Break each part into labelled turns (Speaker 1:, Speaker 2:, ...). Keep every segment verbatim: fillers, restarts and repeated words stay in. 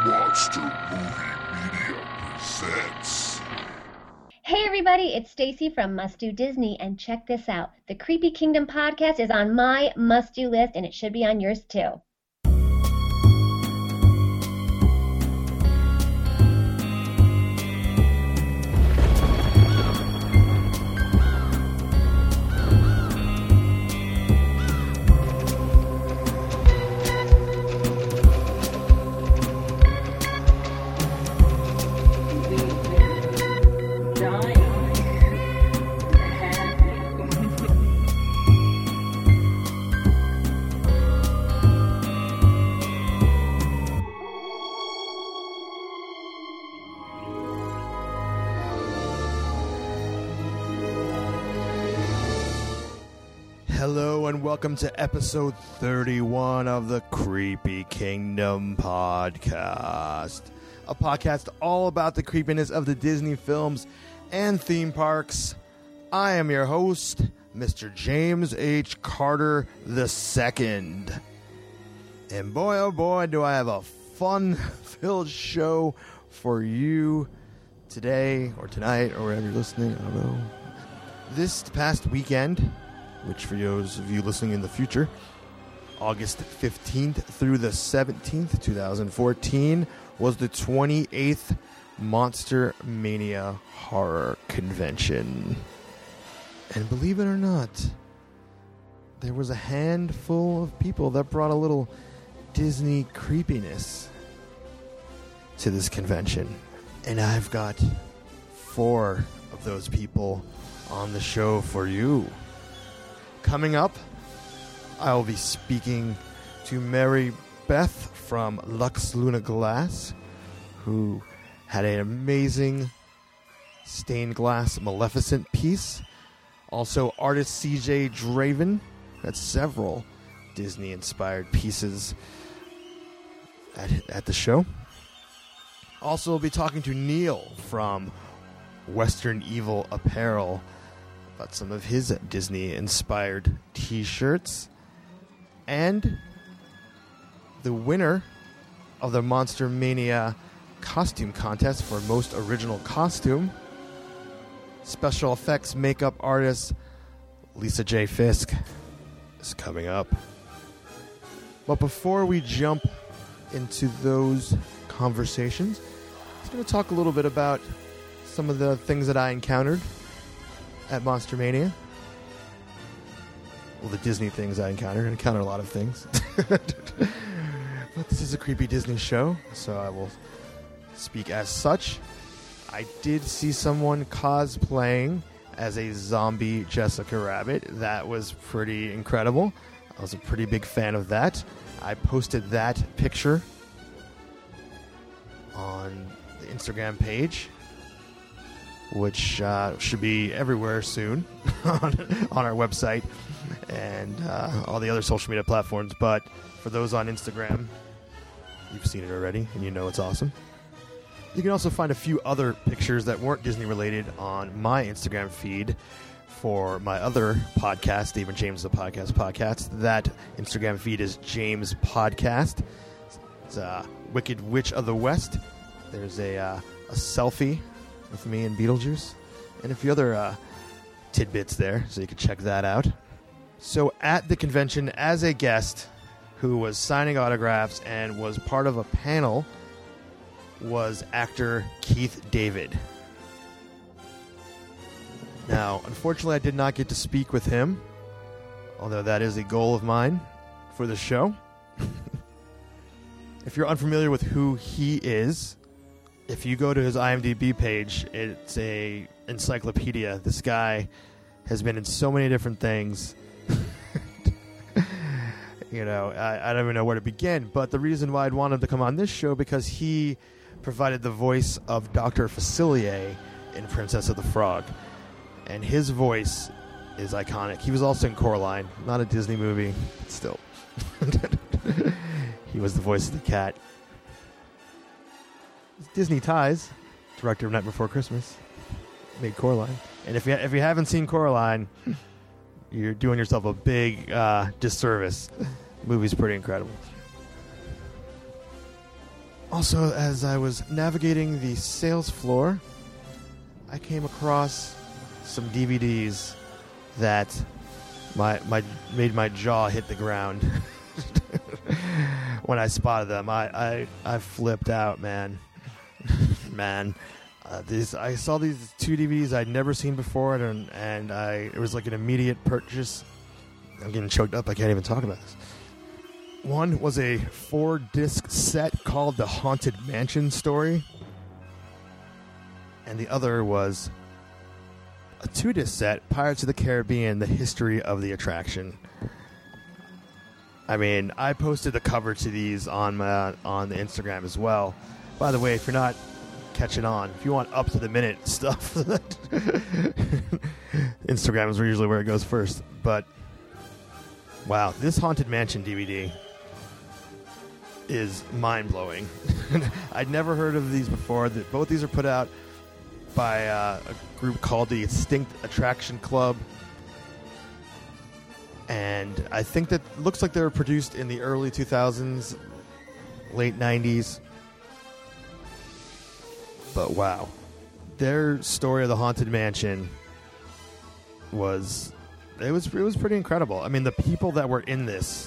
Speaker 1: Monster Movie Media presents.
Speaker 2: Hey everybody, it's Stacy from Must Do Disney, and check this out. The Creepy Kingdom podcast is on my must-do list, and it should be on yours too.
Speaker 3: Hello and welcome to episode thirty-one of the Creepy Kingdom podcast, a podcast all about the creepiness of the Disney films and theme parks. I am your host, Mister James H. Carter the Second, and boy oh boy do I have a fun-filled show for you today or tonight or wherever you're listening. I don't know. This past weekend, which for those of you listening in the future, August fifteenth through the seventeenth, twenty fourteen, was the twenty-eighth Monster Mania Horror Convention. And believe it or not, there was a handful of people that brought a little Disney creepiness to this convention. And I've got four of those people on the show for you. Coming up, I will be speaking to Mary Beth from Lux Luna Glass, who had an amazing stained glass Maleficent piece. Also, artist C J Draven had several Disney-inspired pieces at, at the show. Also, we'll be talking to Neil from Western Evil Apparel about some of his Disney-inspired t-shirts. And the winner of the Monster Mania costume contest for most original costume, special effects makeup artist Lisa J. Fisk, is coming up. But before we jump into those conversations, I'm just going to talk a little bit about some of the things that I encountered at Monster Mania. Well, the Disney things I encountered. I encountered a lot of things. But this is a creepy Disney show, so I will speak as such. I did see someone cosplaying as a zombie Jessica Rabbit. That was pretty incredible. I was a pretty big fan of that. I posted that picture on the Instagram page, which uh, should be everywhere soon on, on our website and uh, all the other social media platforms. But for those on Instagram, you've seen it already, and you know it's awesome. You can also find a few other pictures that weren't Disney-related on my Instagram feed for my other podcast, Stephen James the Podcast Podcast. That Instagram feed is James Podcast. It's uh, Wicked Witch of the West. There's a, uh, a selfie with me and Beetlejuice, and a few other uh, tidbits there, so you can check that out. So at the convention, as a guest who was signing autographs and was part of a panel, was actor Keith David. Now, unfortunately, I did not get to speak with him, although that is a goal of mine for the show. If you're unfamiliar with who he is, if you go to his IMDb page, it's a encyclopedia. This guy has been in so many different things. You know, I, I don't even know where to begin. But the reason why I'd want him to come on this show, because he provided the voice of Doctor Facilier in Princess of the Frog. And his voice is iconic. He was also in Coraline. Not a Disney movie, but still. He was the voice of the cat. Disney Ties, director of Night Before Christmas, made Coraline. And if you if you haven't seen Coraline, you're doing yourself a big uh, disservice. The movie's pretty incredible. Also, as I was navigating the sales floor, I came across some D V Ds that my my made my jaw hit the ground when I spotted them. I, I, I flipped out, man. man. Uh, these I saw these two D V Ds I'd never seen before, and and I it was like an immediate purchase. I'm getting choked up. I can't even talk about this. One was a four-disc set called The Haunted Mansion Story, and the other was a two-disc set, Pirates of the Caribbean: The History of the Attraction. I mean, I posted the cover to these on my, on the Instagram as well. By the way, if you're not catching on, if you want up-to-the-minute stuff, Instagram is usually where it goes first. But, wow, this Haunted Mansion D V D is mind-blowing. I'd never heard of these before. Both these are put out by uh, a group called the Extinct Attraction Club. And I think that looks like they were produced in the early two thousands, late nineties. But wow, their story of the Haunted Mansion was it was it was pretty incredible. I mean, the people that were in this,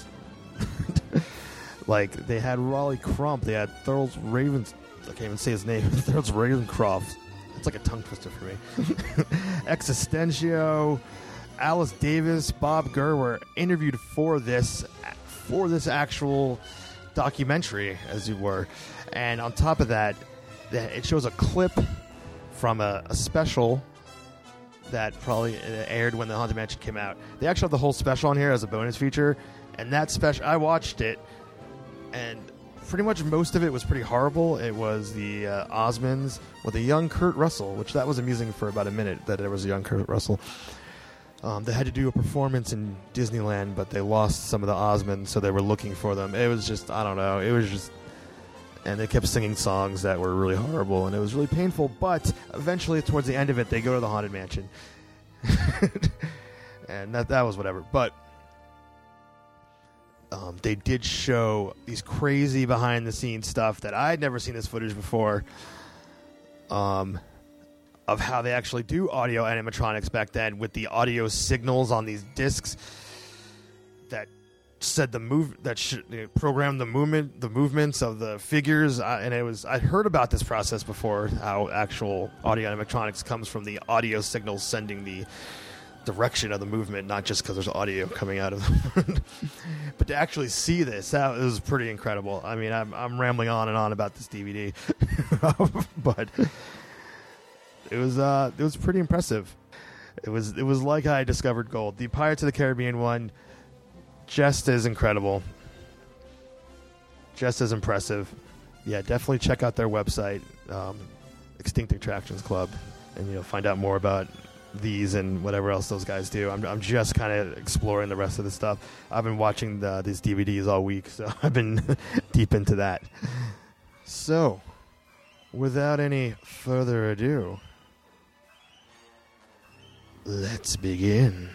Speaker 3: like they had Raleigh Crump, they had Thurles Ravens. I can't even say his name. Thurles Ravencroft. It's like a tongue twister for me. Existencio, Alice Davis, Bob Gurr were interviewed for this for this actual documentary, as it were. And on top of that, it shows a clip from a, a special that probably aired when the Haunted Mansion came out. They actually have the whole special on here as a bonus feature, and that special, I watched it, and pretty much most of it was pretty horrible. It was the uh, Osmonds with a young Kurt Russell, which that was amusing for about a minute that there was a young Kurt Russell. Um, they had to do a performance in Disneyland, but they lost some of the Osmonds, so they were looking for them. It was just, I don't know, it was just... And they kept singing songs that were really horrible, and it was really painful, but eventually, towards the end of it, they go to the Haunted Mansion. And that that was whatever. But um, they did show these crazy behind-the-scenes stuff that I'd never seen this footage before, um, of how they actually do audio animatronics back then with the audio signals on these discs that said the move that sh- programmed the movement, the movements of the figures, uh, and it was I'd heard about this process before. How actual audio animatronics comes from the audio signals sending the direction of the movement, not just because there's audio coming out of them. But to actually see this, that was pretty incredible. I mean, I'm I'm rambling on and on about this D V D, but it was uh, it was pretty impressive. It was it was like I discovered gold. The Pirates of the Caribbean one. Just as incredible. Just as impressive. Yeah, definitely check out their website, um, Extinct Attractions Club, and you'll find out more about these and whatever else those guys do. I'm, I'm just kind of exploring the rest of the stuff. I've been watching the, these D V Ds all week, so I've been deep into that. So, without any further ado, let's begin.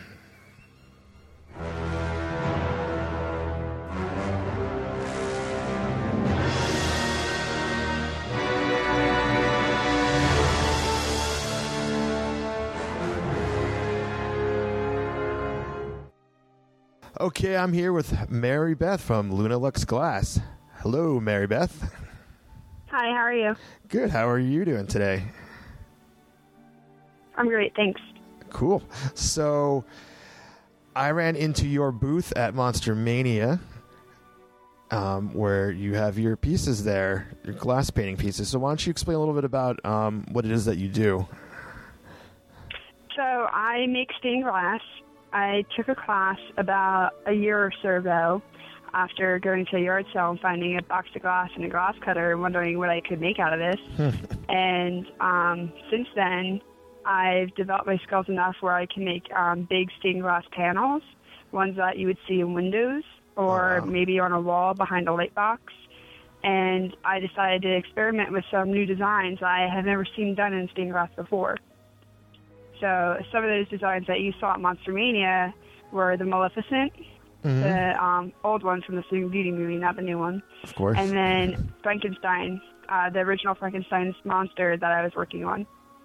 Speaker 3: Okay, I'm here with Mary Beth from Luna Lux Glass. Hello, Mary Beth.
Speaker 4: Hi, how are you?
Speaker 3: Good. How are you doing today?
Speaker 4: I'm great, thanks.
Speaker 3: Cool. So, I ran into your booth at Monster Mania, um, where you have your pieces there, your glass painting pieces. So, why don't you explain a little bit about um, what it is that you do?
Speaker 4: So, I make stained glass. I took a class about a year or so ago after going to a yard sale and finding a box of glass and a glass cutter and wondering what I could make out of this. And um, since then, I've developed my skills enough where I can make um, big stained glass panels, ones that you would see in windows or wow. maybe on a wall behind a light box. And I decided to experiment with some new designs I have never seen done in stained glass before. So some of those designs that you saw at Monster Mania were the Maleficent, mm-hmm. the um, old ones from the Sleeping Beauty movie, not the new one.
Speaker 3: Of course.
Speaker 4: And then Frankenstein, uh, the original Frankenstein's monster that I was working on.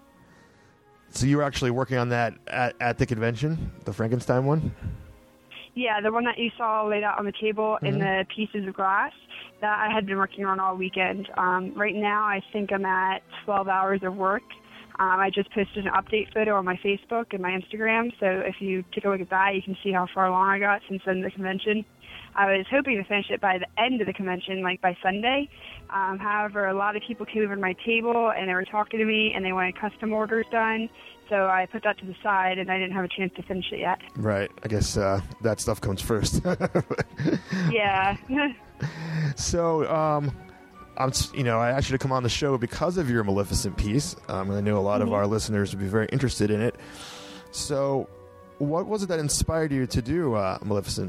Speaker 3: So you were actually working on that at, at the convention, the Frankenstein one?
Speaker 4: Yeah, the one that you saw laid out on the table mm-hmm. in the pieces of glass that I had been working on all weekend. Um, right now, I think I'm at twelve hours of work. Um, I just posted an update photo on my Facebook and my Instagram, so if you take a look at that, you can see how far along I got since then the convention. I was hoping to finish it by the end of the convention, like by Sunday. Um, however, a lot of people came over to my table, and they were talking to me, and they wanted custom orders done, so I put that to the side, and I didn't have a chance to finish it yet.
Speaker 3: Right. I guess uh, that stuff comes first.
Speaker 4: Yeah.
Speaker 3: So, um... I'm, you know, I asked you to come on the show because of your Maleficent piece. Um, and I know a lot mm-hmm. of our listeners would be very interested in it. So, what was it that inspired you to do uh, Maleficent?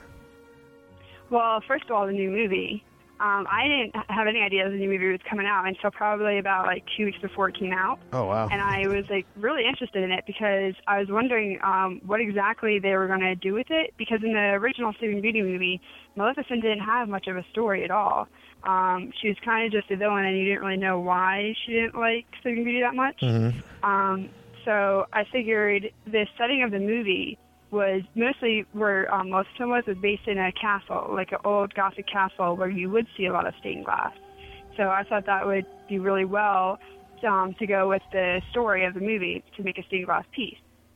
Speaker 4: Well, first of all, the new movie. Um, I didn't have any idea the new movie was coming out until probably about like two weeks before it came out.
Speaker 3: Oh, wow.
Speaker 4: And I was like really interested in it because I was wondering um, what exactly they were going to do with it. Because in the original Sleeping Beauty movie, Maleficent didn't have much of a story at all. Um, she was kind of just a villain, and you didn't really know why she didn't like Sleeping Beauty that much.
Speaker 3: Mm-hmm.
Speaker 4: Um, so I figured the setting of the movie was mostly where um, Maleficent was, was based in a castle, like an old Gothic castle where you would see a lot of stained glass. So I thought that would be really well um, to go with the story of the movie to make a stained glass piece.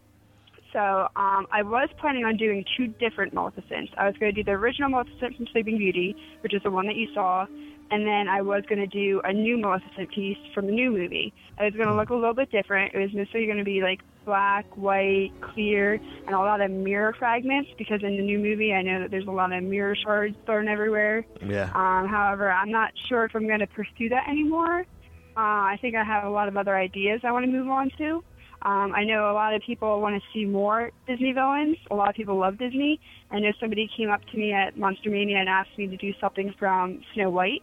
Speaker 4: So um, I was planning on doing two different Maleficents. I was going to do the original Maleficent from Sleeping Beauty, which is the one that you saw, and then I was going to do a new Maleficent piece from the new movie. It was going to look a little bit different. It was mostly going to be like black, white, clear, and a lot of mirror fragments, because in the new movie I know that there's a lot of mirror shards thrown everywhere.
Speaker 3: Yeah.
Speaker 4: Um, however, I'm not sure if I'm going to pursue that anymore. Uh, I think I have a lot of other ideas I want to move on to. Um, I know a lot of people want to see more Disney villains. A lot of people love Disney. I know somebody came up to me at Monster Mania and asked me to do something from Snow White.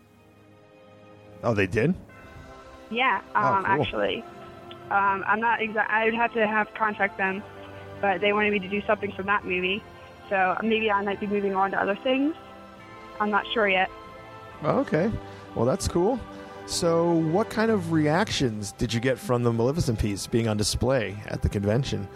Speaker 3: Oh, they did?
Speaker 4: Yeah, um,
Speaker 3: oh, cool.
Speaker 4: actually. Um, I'm not exact. I would have to have contact them, but they wanted me to do something from that movie. So maybe I might be moving on to other things. I'm not sure yet.
Speaker 3: Oh, okay. Well, that's cool. So what kind of reactions did you get from the Maleficent piece being on display at the convention?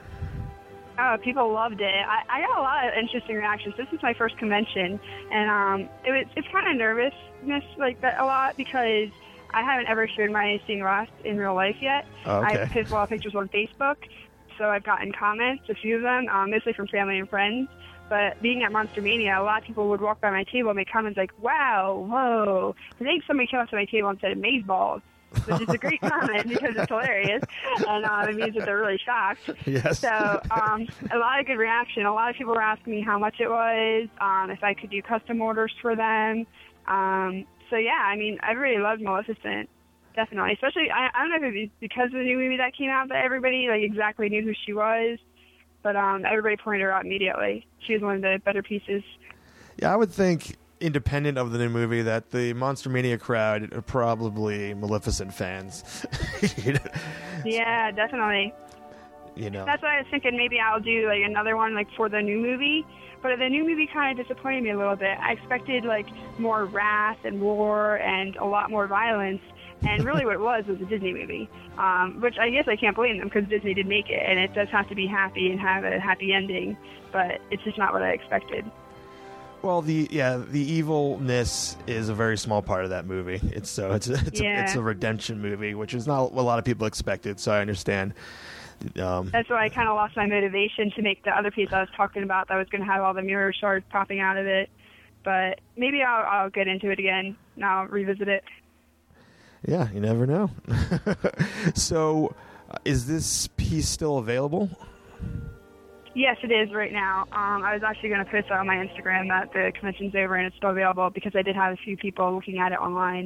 Speaker 4: Oh, people loved it. I, I got a lot of interesting reactions. This is my first convention, and um, it was it's kind of nervousness like that a lot because I haven't ever shared my stained glass in real life yet.
Speaker 3: Oh, okay.
Speaker 4: I post a lot of pictures on Facebook, so I've gotten comments, a few of them, um, mostly from family and friends. But being at Monster Mania, a lot of people would walk by my table and make comments like, wow, whoa. I think somebody came up to my table and said amazeballs, which is a great comment because it's hilarious. And um, it means that they're really shocked.
Speaker 3: Yes.
Speaker 4: So um, a lot of good reaction. A lot of people were asking me how much it was, um, if I could do custom orders for them. Um, so, yeah, I mean, I really loved Maleficent. Definitely. Especially, I, I don't know if it was because of the new movie that came out that everybody like exactly knew who she was. But um, everybody pointed her out immediately. She was one of the better pieces.
Speaker 3: Yeah, I would think, independent of the new movie, that the Monster Mania crowd are probably Maleficent fans. You know?
Speaker 4: Yeah, definitely.
Speaker 3: You know,
Speaker 4: that's why I was thinking maybe I'll do like another one like for the new movie. But the new movie kind of disappointed me a little bit. I expected like more wrath and war and a lot more violence. And really what it was was a Disney movie, um, which I guess I can't blame them because Disney did make it, and it does have to be happy and have a happy ending, but it's just not what I expected.
Speaker 3: Well, the yeah, the evilness is a very small part of that movie. It's so it's a, it's,
Speaker 4: yeah.
Speaker 3: a, it's a redemption movie, which is not what a lot of people expected. So I understand. Um,
Speaker 4: That's why I kind of lost my motivation to make the other piece I was talking about that was going to have all the mirror shards popping out of it. But maybe I'll, I'll get into it again and I'll revisit it.
Speaker 3: Yeah, you never know. So, uh, is this piece still available?
Speaker 4: Yes, it is right now. Um, I was actually going to post it on my Instagram that the convention's over and it's still available because I did have a few people looking at it online.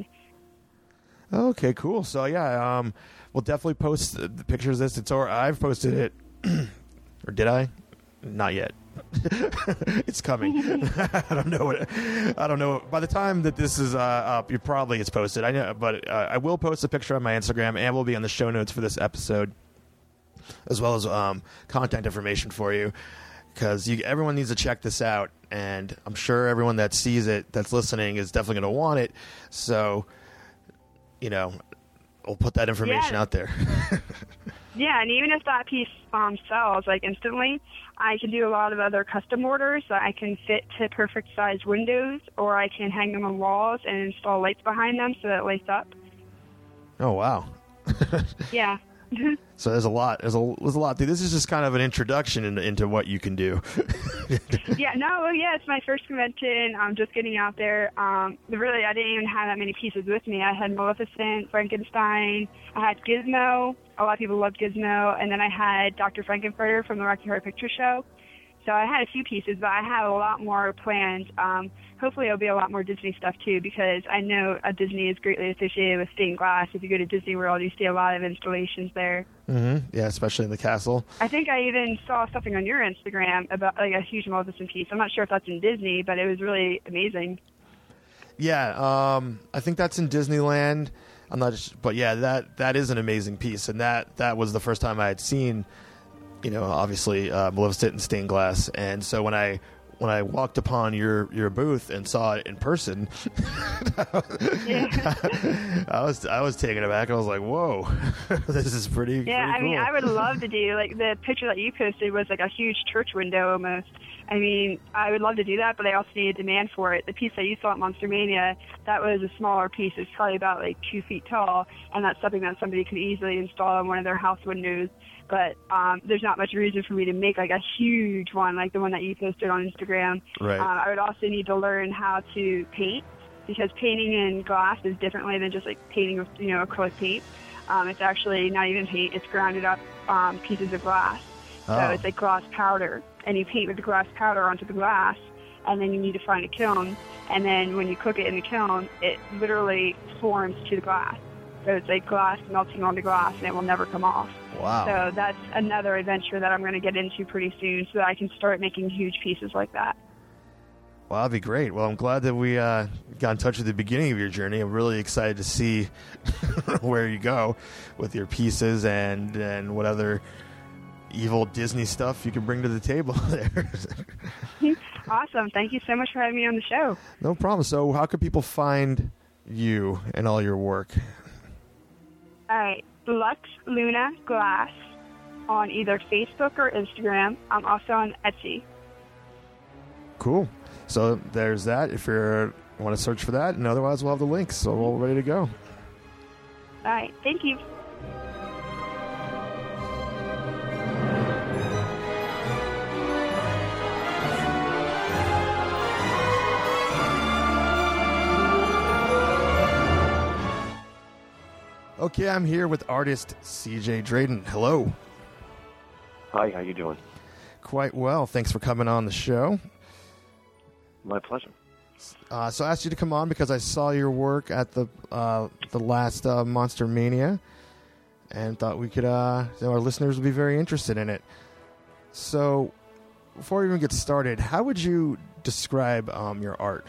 Speaker 3: Okay, cool. So, yeah, um, we'll definitely post the, the pictures of this. It's or I've posted it. Or did I? Not yet. It's coming. I don't know what I don't know. By the time that this is uh, up, you probably it's posted. I know, but uh, I will post a picture on my Instagram, and will be on the show notes for this episode, as well as um, contact information for you. because everyone needs to check this out, and I'm sure everyone that sees it, that's listening, is definitely going to want it. So, you know, we'll put that information
Speaker 4: Yeah.
Speaker 3: out there.
Speaker 4: Yeah, and even if that piece um, sells, like, instantly, I can do a lot of other custom orders that I can fit to perfect size windows, or I can hang them on walls and install lights behind them so that it lights up.
Speaker 3: Oh, wow.
Speaker 4: Yeah.
Speaker 3: So there's a lot. There's a, there's a lot. This is just kind of an introduction into, into what you can do.
Speaker 4: Yeah, no, yeah, it's my first convention. I'm just getting out there. Um, really, I didn't even have that many pieces with me. I had Maleficent, Frankenstein, I had Gizmo. A lot of people loved Gizmo. And then I had Doctor Frankenfurter from the Rocky Horror Picture Show. So I had a few pieces, but I have a lot more planned. Um, hopefully it'll be a lot more Disney stuff, too, because I know uh, Disney is greatly associated with stained glass. If you go to Disney World, you see a lot of installations there.
Speaker 3: Mm-hmm. Yeah, especially in the castle.
Speaker 4: I think I even saw something on your Instagram about like a huge Maleficent piece. I'm not sure if that's in Disney, but it was really amazing.
Speaker 3: Yeah, um, I think that's in Disneyland. I'm not, just, but yeah, that that is an amazing piece, and that that was the first time I had seen, you know, obviously uh, Maleficent in stained glass, and so when I when I walked upon your, your booth and saw it in person,
Speaker 4: Yeah.
Speaker 3: I was I was taken aback. I was like, "Whoa, this is pretty."
Speaker 4: Yeah,
Speaker 3: pretty
Speaker 4: I mean,
Speaker 3: cool.
Speaker 4: I would love to do, like, the picture that you posted was like a huge church window almost. I mean, I would love to do that, but I also need a demand for it. The piece that you saw at Monster Mania, that was a smaller piece. It's probably about like two feet tall, and that's something that somebody could easily install on one of their house windows. But um, there's not much reason for me to make like a huge one like the one that you posted on Instagram.
Speaker 3: Right.
Speaker 4: Um, I would also need to learn how to paint, because painting in glass is differently than just like painting with, you know, acrylic paint. Um, it's actually not even paint, it's grounded up um, pieces of glass. So
Speaker 3: Oh.
Speaker 4: it's like glass powder, and you paint with the glass powder onto the glass, and then you need to find a kiln, and then when you cook it in the kiln, it literally forms to the glass. So it's like glass melting onto glass, and it will never come off.
Speaker 3: Wow.
Speaker 4: So that's another adventure that I'm going to get into pretty soon, so that I can start making huge pieces like that.
Speaker 3: Well, that'd be great. Well, I'm glad that we uh, got in touch at the beginning of your journey. I'm really excited to see where you go with your pieces and and what other evil Disney stuff you can bring to the table there.
Speaker 4: Awesome. Thank you so much for having me on the show.
Speaker 3: No problem. So how can people find you and all your work?
Speaker 4: All right. Lux Luna Glass on either Facebook or Instagram. I'm also on Etsy.
Speaker 3: Cool. So there's that. If you want to search for that, and otherwise we'll have the links. So we're all ready to go.
Speaker 4: All right. Thank you.
Speaker 3: Okay, I'm here with artist C J Drayden. Hello.
Speaker 5: Hi, how you doing?
Speaker 3: Quite well. Thanks for coming on the show.
Speaker 5: My pleasure.
Speaker 3: Uh, so I asked you to come on because I saw your work at the uh, the last uh, Monster Mania, and thought we could, uh, you know, our listeners would be very interested in it. So, before we even get started, how would you describe um, your art?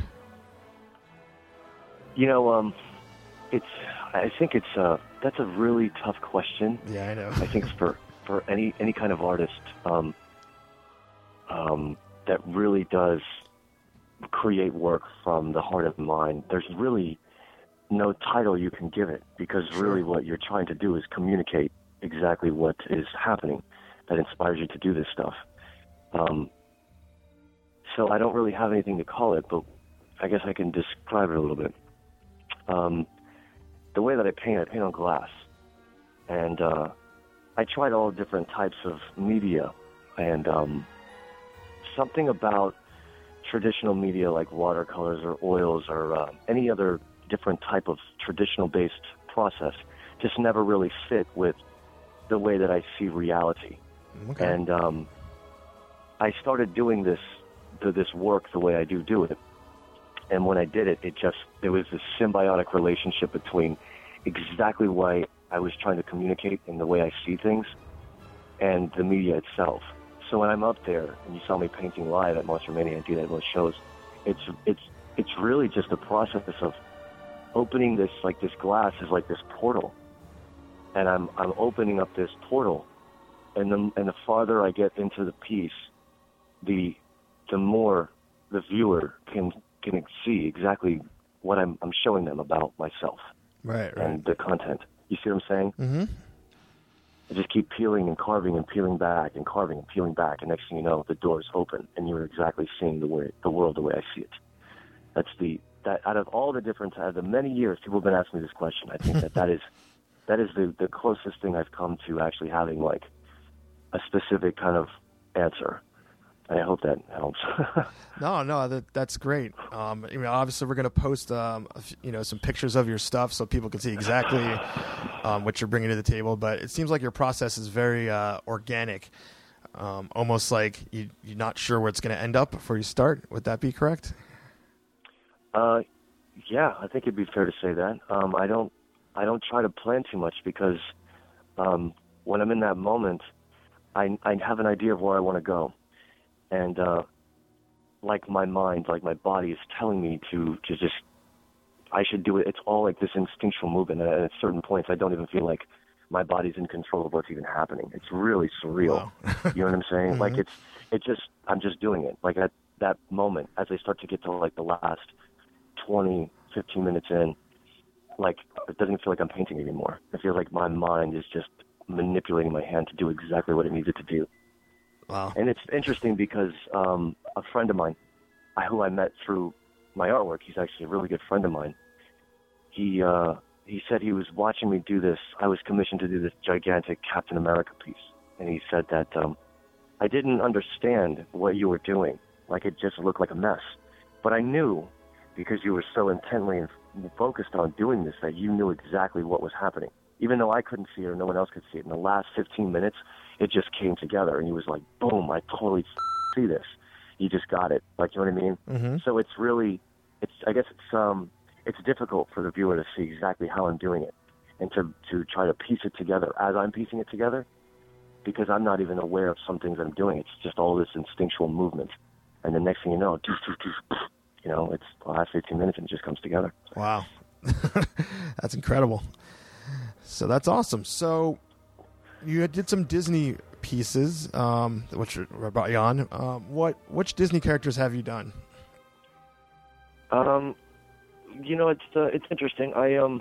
Speaker 5: You know, um, it's. I think it's. Uh, that's a really tough question.
Speaker 3: Yeah, I know.
Speaker 5: I think for for any any kind of artist, um, um, that really does create work from the heart and mind. There's really no title you can give it, because really what you're trying to do is communicate exactly what is happening that inspires you to do this stuff. Um, so I don't really have anything to call it, but I guess I can describe it a little bit. Um, the way that I paint, I paint on glass. And uh, I tried all different types of media, and um, something about traditional media like watercolors or oils or uh, any other different type of traditional-based process just never really fit with the way that I see reality.
Speaker 3: Okay.
Speaker 5: And um, I started doing this the, this work the way I do do it. And when I did it, it just, there was this symbiotic relationship between exactly what I was trying to communicate in the way I see things and the media itself. So when I'm up there, and you saw me painting live at Monster Mania and do that at most shows, it's it's it's really just a process of opening this, like this glass is like this portal, and I'm I'm opening up this portal, and the and the farther I get into the piece, the the more the viewer can can see exactly what I'm I'm showing them about myself.
Speaker 3: Right, right.
Speaker 5: And the content. You see what I'm saying?
Speaker 3: Mm-hmm.
Speaker 5: I just keep peeling and carving and peeling back and carving and peeling back, and next thing you know, the door's open, and you're exactly seeing the way the world the way I see it. That's the that out of all the different out of the many years people have been asking me this question, I think that that is that is the the closest thing I've come to actually having like a specific kind of answer. And I hope that helps.
Speaker 3: No, no, that that's great. Um, I mean, obviously, we're going to post, um, a f- you know, some pictures of your stuff so people can see exactly um, what you're bringing to the table. But it seems like your process is very uh, organic, um, almost like you, you're not sure where it's going to end up before you start. Would that be correct?
Speaker 5: Uh, yeah, I think it'd be fair to say that. Um, I don't, I don't try to plan too much because um, when I'm in that moment, I, I have an idea of where I want to go. And uh, like my mind, like my body is telling me to, to just, I should do it. It's all like this instinctual movement. And at certain points, I don't even feel like my body's in control of what's even happening. It's really surreal.
Speaker 3: Wow.
Speaker 5: You know what I'm saying?
Speaker 3: Mm-hmm.
Speaker 5: Like it's, it's just, I'm just doing it. Like at that moment, as I start to get to like the last twenty, fifteen minutes in, like it doesn't feel like I'm painting anymore. I feel like my mind is just manipulating my hand to do exactly what it needs it to do.
Speaker 3: Wow.
Speaker 5: And it's interesting because um, a friend of mine, I, who I met through my artwork, he's actually a really good friend of mine. He uh, he said he was watching me do this. I was commissioned to do this gigantic Captain America piece, and he said that um, I didn't understand what you were doing. Like it just looked like a mess. But I knew, because you were so intently focused on doing this, that you knew exactly what was happening. Even though I couldn't see it or no one else could see it, in the last fifteen minutes, it just came together, and he was like, boom, I totally see this. You just got it. Like, you know what I mean?
Speaker 3: Mm-hmm.
Speaker 5: So it's really, it's I guess it's um, it's difficult for the viewer to see exactly how I'm doing it and to, to try to piece it together as I'm piecing it together, because I'm not even aware of some things I'm doing. It's just all this instinctual movement. And the next thing you know, doof, doof, doof, you know, it's the last fifteen minutes, and it just comes together.
Speaker 3: Wow. That's incredible. So that's awesome. So you did some Disney pieces, um, which brought you on. Um, what which Disney characters have you done?
Speaker 5: Um, you know, it's uh, it's interesting. I um,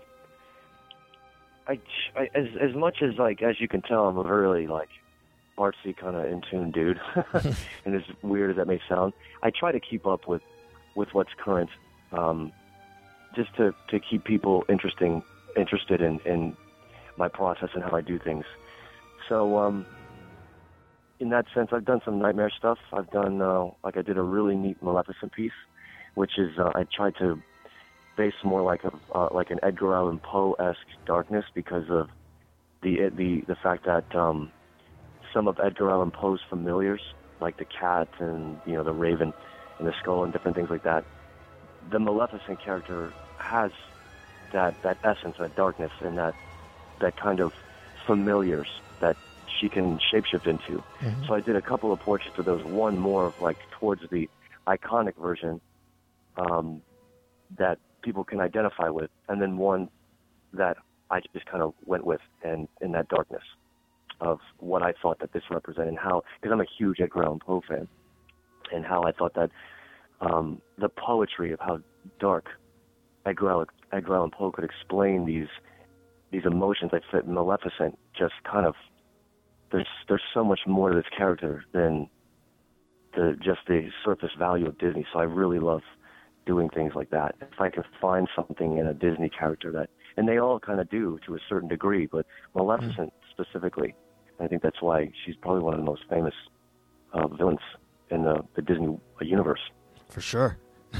Speaker 5: I, I as as much as like as you can tell, I'm a really like artsy kind of in tune dude, and as weird as that may sound, I try to keep up with with what's current, um, just to to keep people interesting interested in in my process and how I do things. So, um, in that sense, I've done some nightmare stuff. I've done, uh, like I did a really neat Maleficent piece, which is, uh, I tried to base more like a, uh, like an Edgar Allan Poe-esque darkness because of the, the, the fact that, um, some of Edgar Allan Poe's familiars, like the cat and, you know, the raven and the skull and different things like that, the Maleficent character has that, that essence, that darkness, and that that kind of familiars that she can shapeshift into. Mm-hmm. So I did a couple of portraits of those, one more of like towards the iconic version um, that people can identify with, and then one that I just kind of went with and in that darkness of what I thought that this represented, and how, because I'm a huge Edgar Allan Poe fan, and how I thought that um, the poetry of how dark Edgar Allan, Edgar Allan Poe could explain these these emotions that fit Maleficent, just kind of, there's there's so much more to this character than the just the surface value of Disney. So I really love doing things like that. If I can find something in a Disney character that, and they all kind of do to a certain degree, but Maleficent mm-hmm. specifically, I think that's why she's probably one of the most famous uh, villains in the, the Disney universe.
Speaker 3: For sure.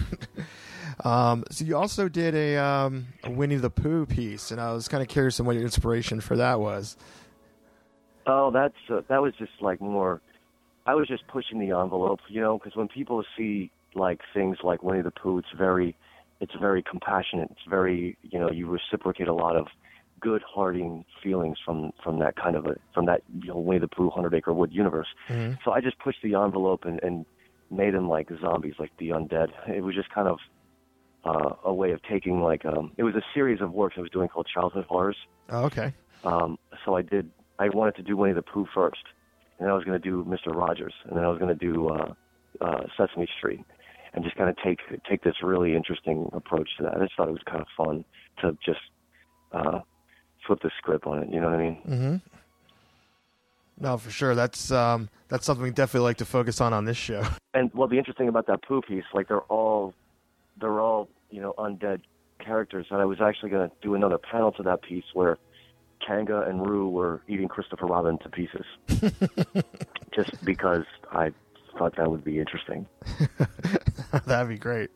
Speaker 3: Um, so you also did a, um, a Winnie the Pooh piece, and I was kind of curious on what your inspiration for that was.
Speaker 5: Oh, that's uh, that was just like more. I was just pushing the envelope, you know, because when people see like things like Winnie the Pooh, it's very, it's very compassionate. It's very, you know, you reciprocate a lot of good-hearting feelings from from that kind of a from that you know Winnie the Pooh Hundred Acre Wood universe. Mm-hmm. So I just pushed the envelope and, and made them like zombies, like the undead. It was just kind of. Uh, a way of taking like um, it was a series of works I was doing called Childhood Horrors.
Speaker 3: Oh, okay.
Speaker 5: Um, so I did. I wanted to do Winnie the Pooh first, and then I was going to do Mister Rogers, and then I was going to do uh, uh, Sesame Street, and just kind of take take this really interesting approach to that. I just thought it was kind of fun to just uh, flip the script on it. You know what I mean?
Speaker 3: Mm-hmm. No, for sure. That's um, that's something we definitely like to focus on on this show.
Speaker 5: And well, the interesting about that Pooh piece, like they're all they're all you know undead characters, and I was actually going to do another panel to that piece where Kanga and Roo were eating Christopher Robin to pieces, just because I thought that would be interesting.
Speaker 3: That'd be great.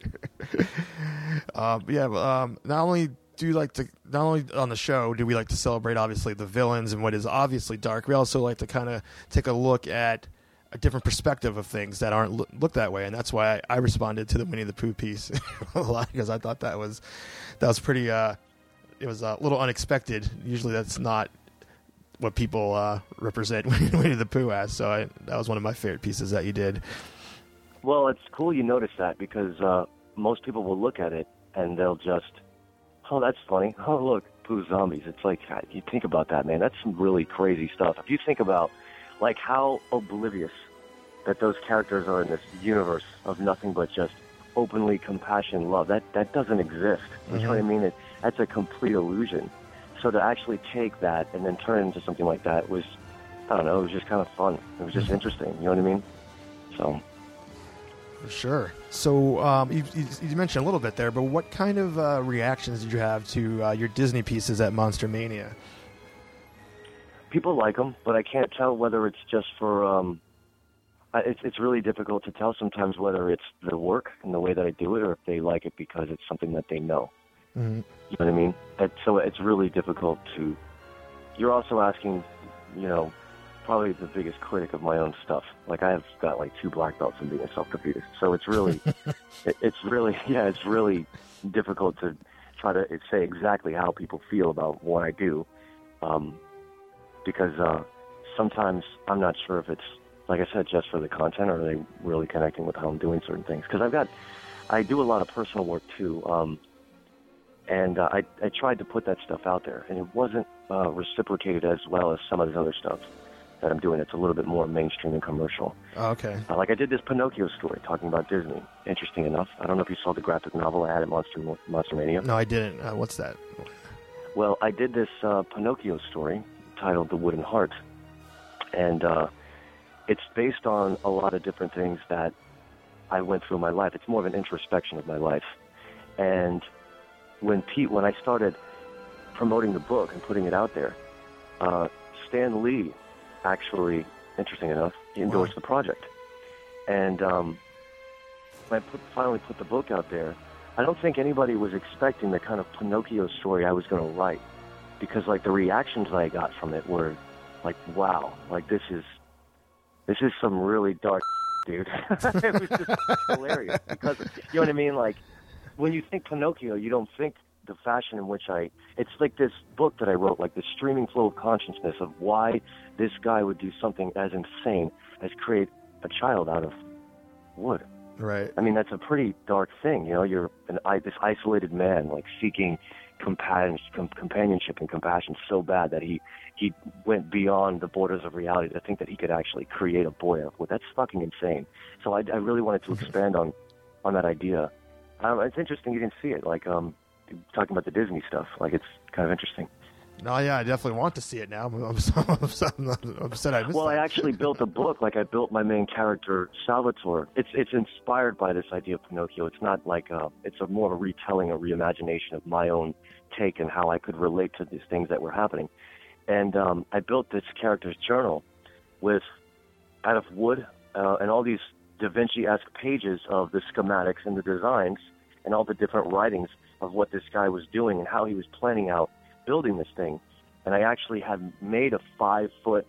Speaker 3: um, yeah, um, not only do you like to, not only on the show do we like to celebrate obviously the villains and what is obviously dark, we also like to kind of take a look at a different perspective of things that aren't look, look that way, and that's why I, I responded to the Winnie the Pooh piece a lot, because I thought that was that was pretty. Uh, it was a little unexpected. Usually, that's not what people uh, represent Winnie the Pooh as. So I, that was one of my favorite pieces that you did.
Speaker 5: Well, it's cool you notice that, because uh, most people will look at it and they'll just, oh, that's funny. Oh, look, Pooh zombies. It's like, you think about that, man. That's some really crazy stuff. If you think about like how oblivious that those characters are in this universe of nothing but just openly compassion, love, that that doesn't exist. You
Speaker 3: Mm-hmm.
Speaker 5: know what I mean? It, that's a complete illusion. So to actually take that and then turn it into something like that was, I don't know, it was just kind of fun. It was just interesting. You know what I mean? So.
Speaker 3: For sure. So um, you, you, you mentioned a little bit there, but what kind of uh, reactions did you have to uh, your Disney pieces at Monster Mania?
Speaker 5: People like them, but I can't tell whether it's just for. Um, I- it's it's really difficult to tell sometimes whether it's the work and the way that I do it, or if they like it because it's something that they know.
Speaker 3: Mm-hmm.
Speaker 5: You know what I mean? That, so it's really difficult to. You're also asking, you know, probably the biggest critic of my own stuff. Like I've got like two black belts in being a self-defeatist, so it's really, it, it's really, yeah, it's really difficult to try to say exactly how people feel about what I do. Um, because uh, sometimes I'm not sure if it's, like I said, just for the content, or are they really connecting with how I'm doing certain things. Because I've got, I do a lot of personal work too, um, and uh, I, I tried to put that stuff out there, and it wasn't uh, reciprocated as well as some of this other stuff that I'm doing. It's a little bit more mainstream and commercial.
Speaker 3: Oh, okay.
Speaker 5: Uh, like I did this Pinocchio story talking about Disney. Interesting enough. I don't know if you saw the graphic novel I had at Monster, Monster Mania.
Speaker 3: No, I didn't. Uh, what's that?
Speaker 5: Well, I did this uh, Pinocchio story titled The Wooden Heart. And uh, it's based on a lot of different things that I went through in my life. It's more of an introspection of my life. And when Pete, when I started promoting the book and putting it out there, uh, Stan Lee actually, interesting enough, he endorsed
Speaker 3: Wow.
Speaker 5: the project. And um, when I put, finally put the book out there, I don't think anybody was expecting the kind of Pinocchio story I was going to write. Because, like, the reactions I got from it were, like, wow, like, this is, this is some really dark dude. It was just hilarious. Because, you know what I mean? Like, when you think Pinocchio, you don't think the fashion in which I, it's like this book that I wrote, like the streaming flow of consciousness of why this guy would do something as insane as create a child out of wood.
Speaker 3: Right.
Speaker 5: I mean, that's a pretty dark thing. You know, you're an, this isolated man, like seeking compan- com- companionship and compassion so bad that he, he went beyond the borders of reality to think that he could actually create a boy out of wood. That's fucking insane. So I, I really wanted to expand on, on that idea. Um, it's interesting you didn't see it. Like, um, talking about the Disney stuff, like it's kind of interesting.
Speaker 3: No, yeah, I definitely want to see it now. I'm, I'm, I'm upset, I'm upset I missed
Speaker 5: Well,
Speaker 3: that.
Speaker 5: I actually built a book. Like I built my main character, Salvatore. It's it's inspired by this idea of Pinocchio. It's not like a, it's a more of a retelling, a reimagination of my own take and how I could relate to these things that were happening. And um, I built this character's journal with out of wood uh, and all these Da Vinci-esque pages of the schematics and the designs and all the different writings of what this guy was doing and how he was planning out building this thing. And I actually had made a five-foot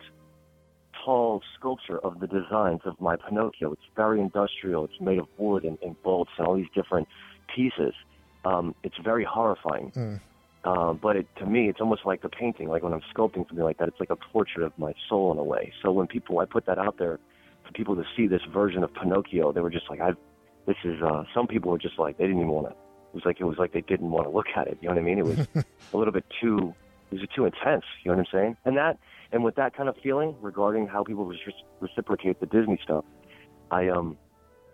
Speaker 5: tall sculpture of the designs of my Pinocchio. It's very industrial. It's made of wood and, and bolts and all these different pieces. Um, it's very horrifying.
Speaker 3: Mm.
Speaker 5: Uh, but it, to me, it's almost like the painting. Like when I'm sculpting something like that, it's like a portrait of my soul in a way. So when people, I put that out there for people to see this version of Pinocchio, they were just like, I've, this is, uh, some people were just like, they didn't even want to, it was like, it was like they didn't want to look at it. You know what I mean? It was a little bit too, it was too intense. You know what I'm saying? And that, and with that kind of feeling regarding how people reci- reciprocate the Disney stuff, I, um,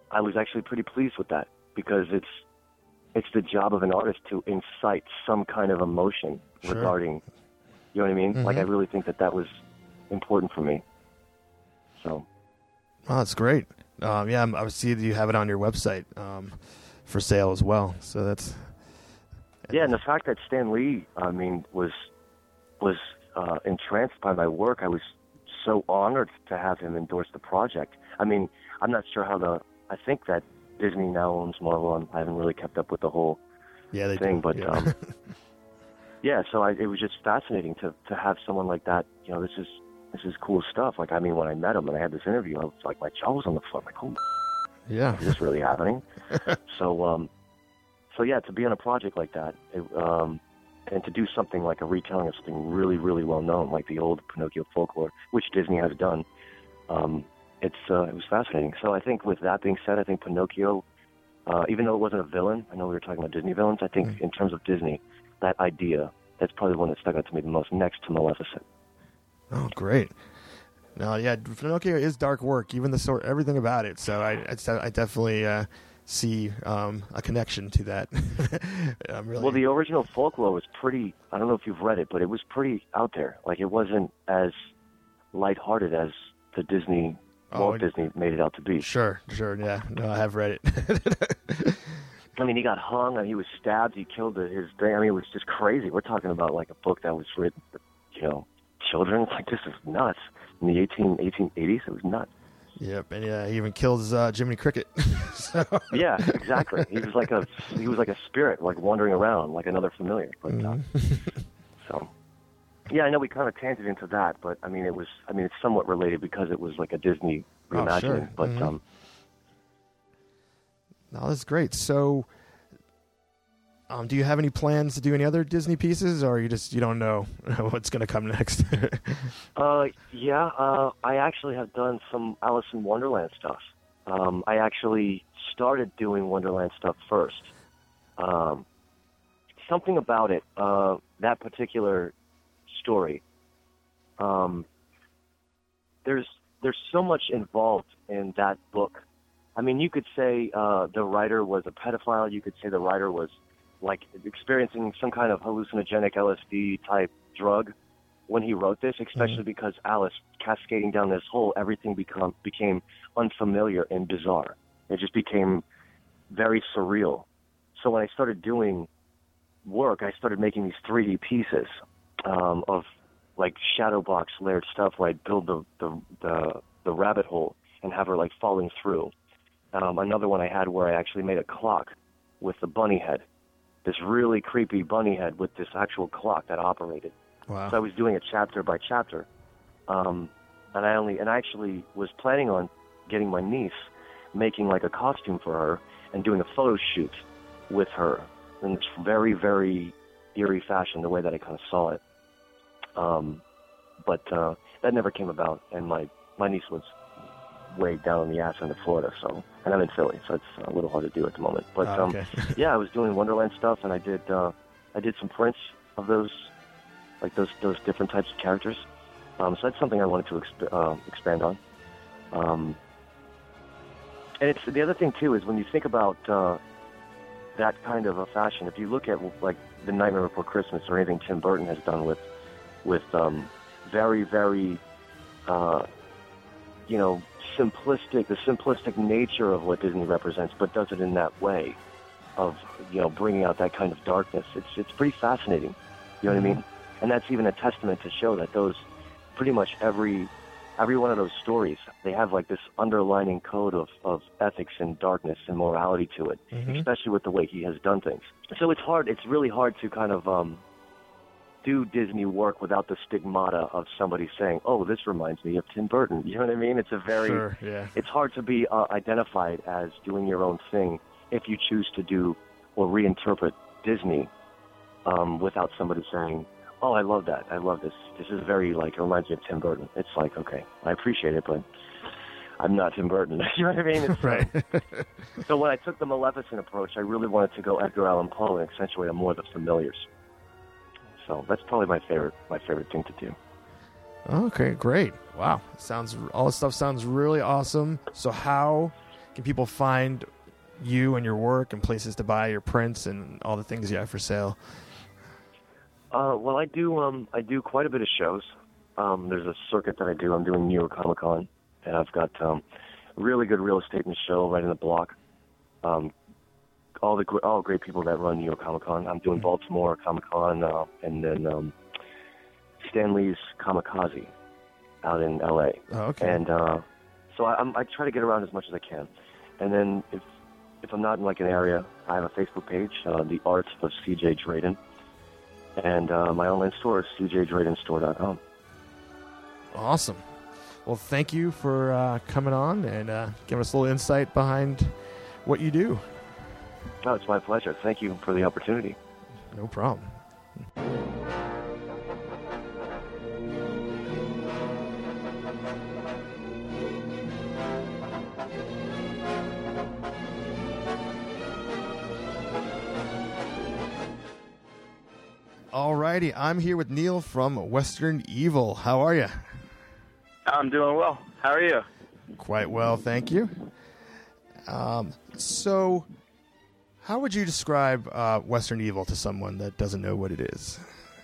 Speaker 5: I was actually pretty pleased with that because it's it's the job of an artist to incite some kind of emotion
Speaker 3: Sure.
Speaker 5: regarding, you know what I mean?
Speaker 3: Mm-hmm.
Speaker 5: Like, I really think that that was important for me. So,
Speaker 3: Oh, that's great. Um, yeah, I'm- I see that you have it on your website um, for sale as well. So that's
Speaker 5: yeah, and the fact that Stan Lee, I mean, was was uh, entranced by my work, I was so honored to have him endorse the project. I mean, I'm not sure how the, I think that Disney now owns Marvel, and I haven't really kept up with the whole
Speaker 3: yeah, they
Speaker 5: thing,
Speaker 3: do.
Speaker 5: but
Speaker 3: yeah.
Speaker 5: um, yeah, so I, it was just fascinating to, to have someone like that, you know, this is this is cool stuff. Like, I mean, when I met him and I had this interview, I was like, my jaw was on the floor. I'm like, holy,
Speaker 3: yeah,
Speaker 5: is this really happening? so, um, so yeah, to be on a project like that, it, um, and to do something like a retelling of something really, really well known, like the old Pinocchio folklore, which Disney has done, um, it's uh, it was fascinating. So I think with that being said, I think Pinocchio, uh, even though it wasn't a villain, I know we were talking about Disney villains, I think
Speaker 3: Mm.
Speaker 5: in terms of Disney, that idea, that's probably the one that stuck out to me the most, next to Maleficent.
Speaker 3: Oh, great. No, yeah, Pinocchio is dark work, even the sort, everything about it. So I, I, I definitely uh, see um, a connection to that. I'm really
Speaker 5: Well, the original folklore was pretty, I don't know if you've read it, but it was pretty out there. Like, it wasn't as lighthearted as the Disney,
Speaker 3: Oh,
Speaker 5: Walt
Speaker 3: it-
Speaker 5: Disney made it out to be.
Speaker 3: sure, sure, yeah. No, I have read it.
Speaker 5: I mean, he got hung, and he was stabbed, he killed his thing. I mean, it was just crazy. We're talking about, like, a book that was written for, you know, children. It's like, this is nuts. In the eighteen, eighteen eighties, it was nuts.
Speaker 3: Yep, and yeah, he even kills uh, Jiminy Cricket. so,
Speaker 5: Yeah, exactly. He was like a he was like a spirit, like wandering around, like another familiar. But uh, so, yeah, I know we kind of tangented into that, but I mean, it was I mean, it's somewhat related because it was like a Disney
Speaker 3: Oh,
Speaker 5: reimagining.
Speaker 3: sure.
Speaker 5: But
Speaker 3: Mhm.
Speaker 5: um,
Speaker 3: no, that's great. So, um, do you have any plans to do any other Disney pieces, or you just you don't know what's going to come next?
Speaker 5: uh, yeah, uh, I actually have done some Alice in Wonderland stuff. Um, I actually started doing Wonderland stuff first. Um, something about it, uh, that particular story. Um, there's there's so much involved in that book. I mean, you could say uh, the writer was a pedophile. You could say the writer was like experiencing some kind of hallucinogenic L S D type drug when he wrote this, especially
Speaker 3: Mhm.
Speaker 5: because Alice cascading down this hole, everything become became unfamiliar and bizarre. It just became very surreal. So when I started doing work, I started making these three D pieces um, of like shadow box layered stuff where I'd build the, the, the, the rabbit hole and have her like falling through. Um, another one I had where I actually made a clock with the bunny head, this really creepy bunny head with this actual clock that operated.
Speaker 3: Wow.
Speaker 5: So I was doing it chapter by chapter. Um, and I only, and I actually was planning on getting my niece, making like a costume for her and doing a photo shoot with her in this very, very eerie fashion, the way that I kind of saw it. Um, but uh, that never came about, and my, my niece was way down in the ass into Florida, so, and I'm in Philly, so it's a little hard to do at the moment. But
Speaker 3: Oh,
Speaker 5: um,
Speaker 3: okay.
Speaker 5: yeah, I was doing Wonderland stuff, and I did uh, I did some prints of those, like those those different types of characters. Um, so that's something I wanted to exp- uh, expand on. Um, and it's the other thing too is when you think about uh, that kind of a fashion, if you look at like the Nightmare Before Christmas or anything Tim Burton has done with with um, very very uh, you know simplistic the simplistic nature of what Disney represents, but does it in that way of you know bringing out that kind of darkness. It's it's pretty fascinating. You know what I mean? And that's even a testament to show that those pretty much every every one of those stories, they have like this underlining code of, of ethics and darkness and morality to it,
Speaker 3: Mhm.
Speaker 5: especially with the way he has done things. So it's hard, it's really hard to kind of um, do Disney work without the stigmata of somebody saying, oh, this reminds me of Tim Burton. You know what I mean? It's a very,
Speaker 3: Sure, yeah.
Speaker 5: it's hard to be uh, identified as doing your own thing if you choose to do or reinterpret Disney um, without somebody saying, oh, I love that. I love this. This is very, like, it reminds me of Tim Burton. It's like, okay, I appreciate it, but I'm not Tim Burton. You know what I mean? It's,
Speaker 3: Right.
Speaker 5: um, so when I took the Maleficent approach, I really wanted to go Edgar Allan Poe and accentuate more of the familiars. So that's probably my favorite, my favorite thing to do.
Speaker 3: Okay, great. Wow. Sounds all this stuff sounds really awesome. So how can people find you and your work and places to buy your prints and all the things you have for sale?
Speaker 5: Uh, well, I do. Um, I do quite a bit of shows. Um, there's a circuit that I do. I'm doing New York Comic Con, and I've got um, really good real estate in the show right in the block. Um, all the gr- all great people that run New York Comic Con. I'm doing Baltimore Comic Con, uh, and then um, Stan Lee's Kamikaze out in L A.
Speaker 3: Oh, okay.
Speaker 5: And uh, so I, I'm, I try to get around as much as I can. And then if if I'm not in like an area, I have a Facebook page, uh, The Arts of C J Drayden, and uh, my online store is c j drayden store dot com.
Speaker 3: Awesome. Well, thank you for uh, coming on and uh, giving us a little insight behind what you do.
Speaker 5: Oh, it's my pleasure. Thank you for the opportunity.
Speaker 3: No problem. Alrighty, I'm here with Neil from Western Evil. How are you?
Speaker 6: I'm doing well. How are you?
Speaker 3: Quite well, thank you. Um, so, how would you describe uh, Western Evil to someone that doesn't know what it is?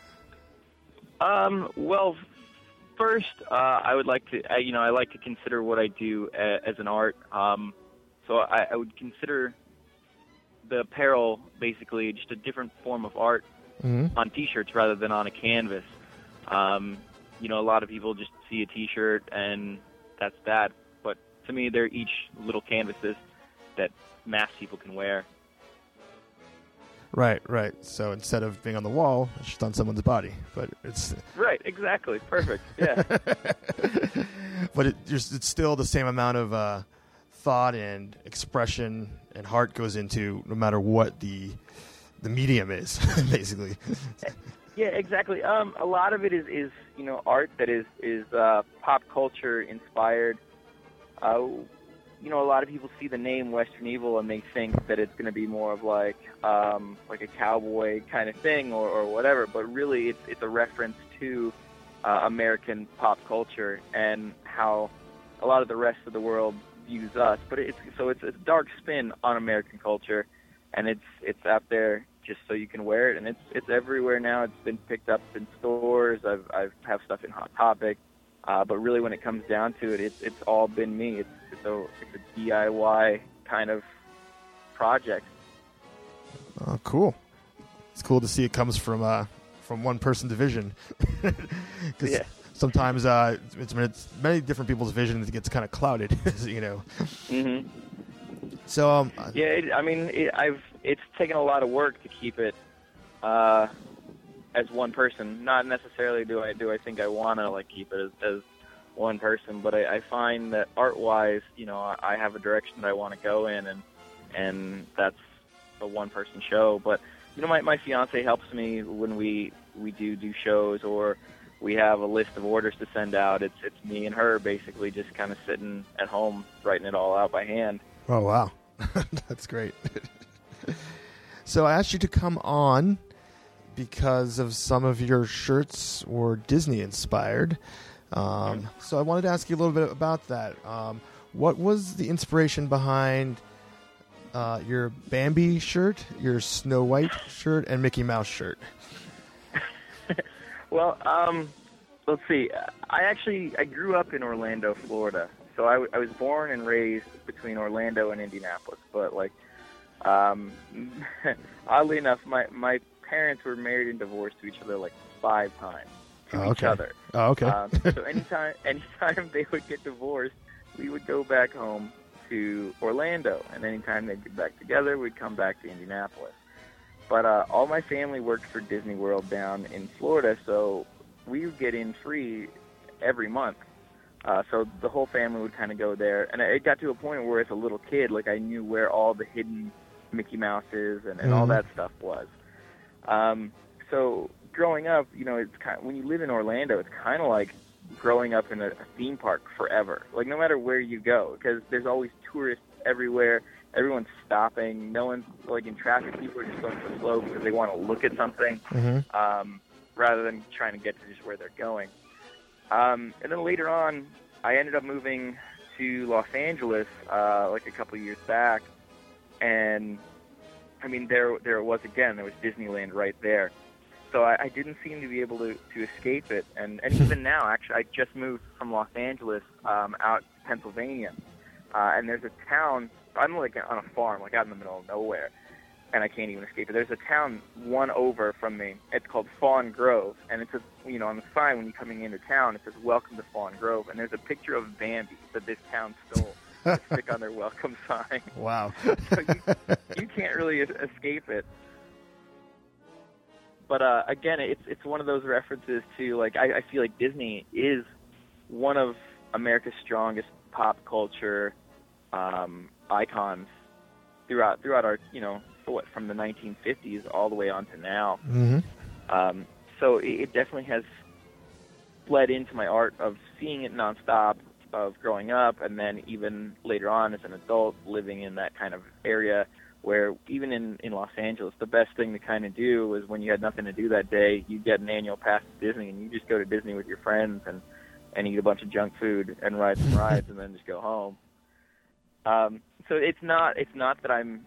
Speaker 6: Um, well, first, uh, I would like to, uh, you know, I like to consider what I do a, as an art. Um, so I, I would consider the apparel basically just a different form of art. Mm-hmm. On T-shirts rather than on a canvas. Um, you know, a lot of people just see a T-shirt and that's that. But to me, they're each little canvases that mass people can wear.
Speaker 3: Right, right. So instead of being on the wall, it's just on someone's body. But it's
Speaker 6: right, exactly, perfect. Yeah.
Speaker 3: But it, it's still the same amount of uh, thought and expression and heart goes into no matter what the. The medium is, basically.
Speaker 6: Yeah, exactly. Um, a lot of it is, is you know, art that is, is uh, pop culture inspired. Uh, you know, a lot of people see the name Western Evil and they think that it's going to be more of like um, like a cowboy kind of thing or, or whatever, but really it's, it's a reference to uh, American pop culture and how a lot of the rest of the world views us. But it's so it's a dark spin on American culture, and it's it's out there just so you can wear it, and it's it's everywhere now. It's been picked up in stores. I've I've have stuff in Hot Topic, uh, but really when it comes down to it, it's it's all been me. It's it's a it's a D I Y kind of project.
Speaker 3: Oh, cool! It's cool to see it comes from uh from one person's vision.
Speaker 6: Yeah.
Speaker 3: Sometimes uh it's, it's many different people's vision that gets kind of clouded, you know.
Speaker 6: Mm-hmm.
Speaker 3: So um,
Speaker 6: yeah, it, I mean, it, I've it's taken a lot of work to keep it uh, as one person. Not necessarily do I do I think I want to like keep it as, as one person, but I, I find that art-wise, you know, I, I have a direction that I want to go in, and and that's a one-person show. But you know, my my fiance helps me when we we do do shows, or we have a list of orders to send out. It's it's me and her basically just kind of sitting at home writing it all out by hand.
Speaker 3: Oh, wow. That's great. So I asked you to come on because of some of your shirts were Disney inspired. Um, so I wanted to ask you a little bit about that. Um, what was the inspiration behind uh, your Bambi shirt, your Snow White shirt, and Mickey Mouse shirt?
Speaker 6: Well, um, let's see. I actually I grew up in Orlando, Florida. So I, I was born and raised between Orlando and Indianapolis, but like, um, oddly enough, my, my parents were married and divorced to each other like five times to
Speaker 3: oh, okay.
Speaker 6: each other.
Speaker 3: Oh, okay.
Speaker 6: um, so anytime, anytime they would get divorced, we would go back home to Orlando, and anytime they'd get back together, we'd come back to Indianapolis. But uh, all my family worked for Disney World down in Florida, so we would get in free every month. Uh, so the whole family would kind of go there. And it got to a point where as a little kid, like I knew where all the hidden Mickey Mouses and, and mm-hmm. all that stuff was. Um, so growing up, you know, it's kind of, when you live in Orlando, it's kind of like growing up in a, a theme park forever. Like no matter where you go, because there's always tourists everywhere. Everyone's stopping. No one's like in traffic. People are just going slow because they want to look at something mm-hmm. um, rather than trying to get to just where they're going. Um, and then later on, I ended up moving to Los Angeles uh, like a couple years back, and I mean, there there it was again. There was Disneyland right there. So I, I didn't seem to be able to, to escape it. And, and even now, actually, I just moved from Los Angeles um, out to Pennsylvania. Uh, and there's a town, I'm like on a farm, like out in the middle of nowhere, and I can't even escape it. There's a town one over from me. It's called Fawn Grove. And it's, a, you know, on the sign when you're coming into town, it says, "Welcome to Fawn Grove." And there's a picture of Bambi that this town stole to stick on their welcome sign.
Speaker 3: Wow.
Speaker 6: So you, you can't really es- escape it. But uh, again, it's it's one of those references to, like, I, I feel like Disney is one of America's strongest pop culture um, icons throughout throughout our, you know, for what, from the nineteen fifties all the way on to now.
Speaker 3: Mm-hmm.
Speaker 6: Um, so it, it definitely has bled into my art of seeing it nonstop, of growing up, and then even later on as an adult living in that kind of area. Where even in, in Los Angeles, the best thing to kind of do was when you had nothing to do that day, you get an annual pass to Disney, and you just go to Disney with your friends and, and eat a bunch of junk food and ride some rides and then just go home. Um, so it's not it's not that I'm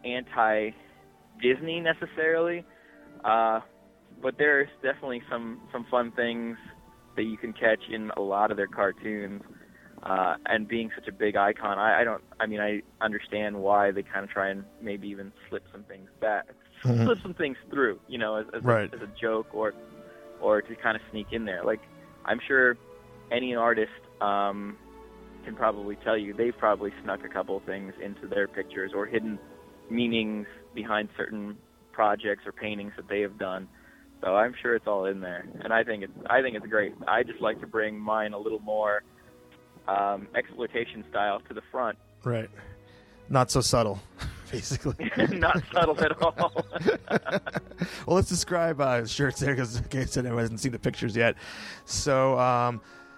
Speaker 6: anti-Disney necessarily, uh, but there's definitely some, some fun things that you can catch in a lot of their cartoons. Uh, and being such a big icon, I, I don't. I mean, I understand why they kind of try and maybe even slip some things back,
Speaker 3: Mm-hmm.
Speaker 6: slip some things through, you know, as, as,
Speaker 3: Right.
Speaker 6: a, as a joke or, or to kind of sneak in there. Like, I'm sure any artist um, can probably tell you they've probably snuck a couple of things into their pictures or hidden meanings behind certain projects or paintings that they have done. So I'm sure it's all in there, and I think it's. I think it's great. I just like to bring mine a little more. Um, exploitation style to the front.
Speaker 3: Right. Not so subtle, basically.
Speaker 6: Not subtle at all.
Speaker 3: Well, let's describe uh, shirts there, because, like I said, everyone hasn't seen the pictures yet. So, um,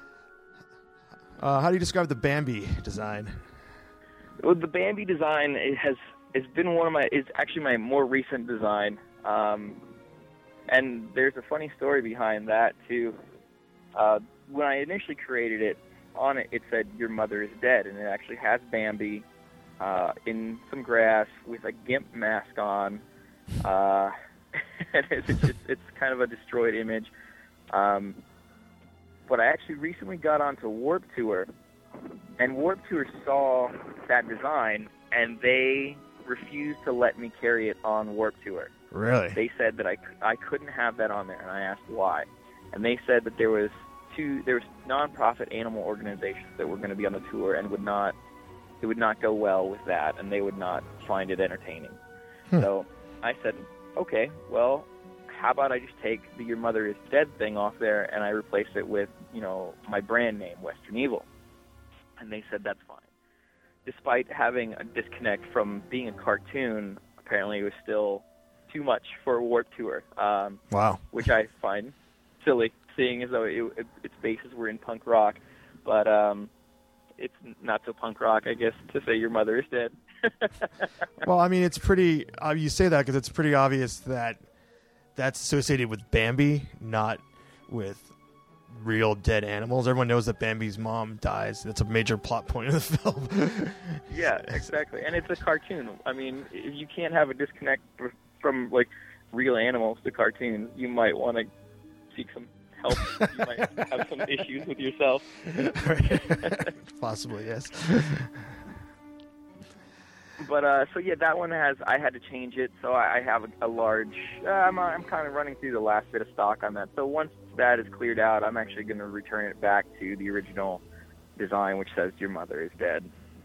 Speaker 3: uh, how do you describe the Bambi design?
Speaker 6: Well, the Bambi design it has has been one of my. It's actually my more recent design, um, and there's a funny story behind that too. Uh, when I initially created it. On it, it said, "Your mother is dead," and it actually has Bambi uh, in some grass with a gimp mask on, uh, and it's, just, it's kind of a destroyed image. Um, but I actually recently got onto Warp Tour, and Warp Tour saw that design, and they refused to let me carry it on Warp Tour.
Speaker 3: Really?
Speaker 6: They said that I, I couldn't have that on there, and I asked why. And they said that there was two there was non-profit animal organizations that were going to be on the tour and would not it would not go well with that, and they would not find it entertaining.
Speaker 3: Hmm.
Speaker 6: So I said, okay, well, how about I just take the "Your Mother is Dead" thing off there and I replace it with, you know, my brand name, Western Evil. And they said that's fine. Despite having a disconnect from being a cartoon, apparently it was still too much for Warp Tour. Um,
Speaker 3: wow.
Speaker 6: Which I find silly, seeing as though it, it, its bases were in punk rock. But um, it's not so punk rock, I guess, to say "Your mother is dead."
Speaker 3: Well, I mean, it's pretty... Uh, you say that because it's pretty obvious that that's associated with Bambi, not with real dead animals. Everyone knows that Bambi's mom dies. That's a major plot point of the film.
Speaker 6: Yeah, exactly. And it's a cartoon. I mean, if you can't have a disconnect from, like, real animals to cartoons, you might want to seek some help. You might have some issues with yourself.
Speaker 3: Possibly, yes.
Speaker 6: But uh, so yeah, that one has. I had to change it, so I, I have a, a large. Uh, I'm I'm kind of running through the last bit of stock on that. So once that is cleared out, I'm actually going to return it back to the original design, which says "Your mother is dead."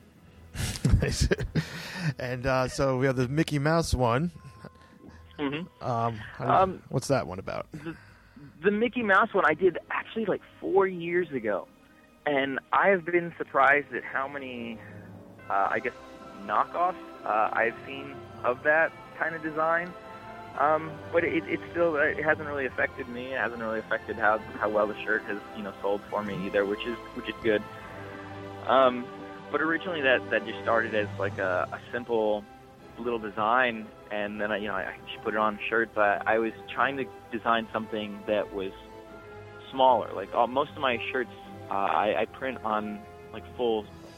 Speaker 3: And uh, so we have the Mickey Mouse one.
Speaker 6: Mm-hmm.
Speaker 3: Um, how do-
Speaker 6: Um,
Speaker 3: what's that one about?
Speaker 6: The, the Mickey Mouse one I did actually like four years ago, and I have been surprised at how many, uh, I guess, knockoffs uh, I've seen of that kind of design. Um, but it, it still it hasn't really affected me. It hasn't really affected how how well the shirt has you know sold for me either, which is which is good. Um, but originally that that just started as like a, a simple little design, and then I you know I just put it on shirts. I, I was trying to design something that was smaller. Like all, most of my shirts, uh, I, I print on like full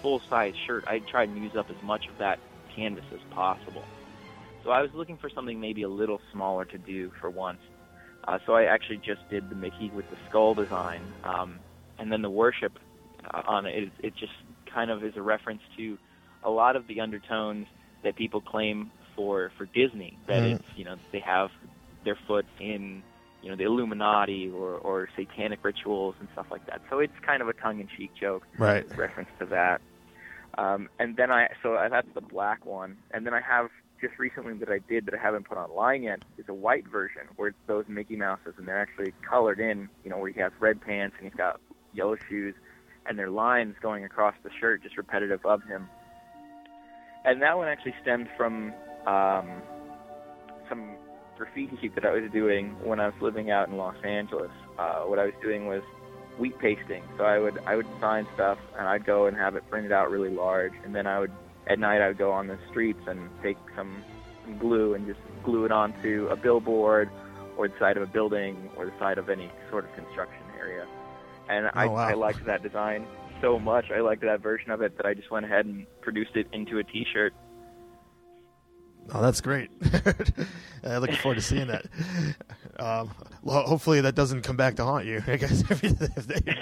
Speaker 6: full-size shirt, I tried and use up as much of that canvas as possible. So I was looking for something maybe a little smaller to do for once. Uh, so I actually just did the Mickey with the skull design, um, and then the worship uh, on it, it just kind of is a reference to a lot of the undertones that people claim for, for Disney, that
Speaker 3: Mm.
Speaker 6: it's, you know, they have their foot in, you know, the Illuminati or, or satanic rituals and stuff like that. So it's kind of a tongue-in-cheek joke,
Speaker 3: Right.
Speaker 6: reference to that. Um, and then I, so that's the black one. And then I have just recently that I did that I haven't put online yet is a white version where it's those Mickey Mouses and they're actually colored in, you know, where he has red pants and he's got yellow shoes and there are lines going across the shirt just repetitive of him. And that one actually stemmed from um, some graffiti that I was doing when I was living out in Los Angeles. Uh, what I was doing was wheat pasting. So I would I would sign stuff and I'd go and have it printed out really large, and then I would at night I would go on the streets and take some, some glue and just glue it onto a billboard or the side of a building or the side of any sort of construction area. And I,
Speaker 3: Oh, wow.
Speaker 6: I liked that design so much. I liked that version of it that I just went ahead and produced it into a T-shirt.
Speaker 3: Oh, that's great. uh, looking forward to seeing that. Um, well, hopefully that doesn't come back to haunt you, I guess. If they...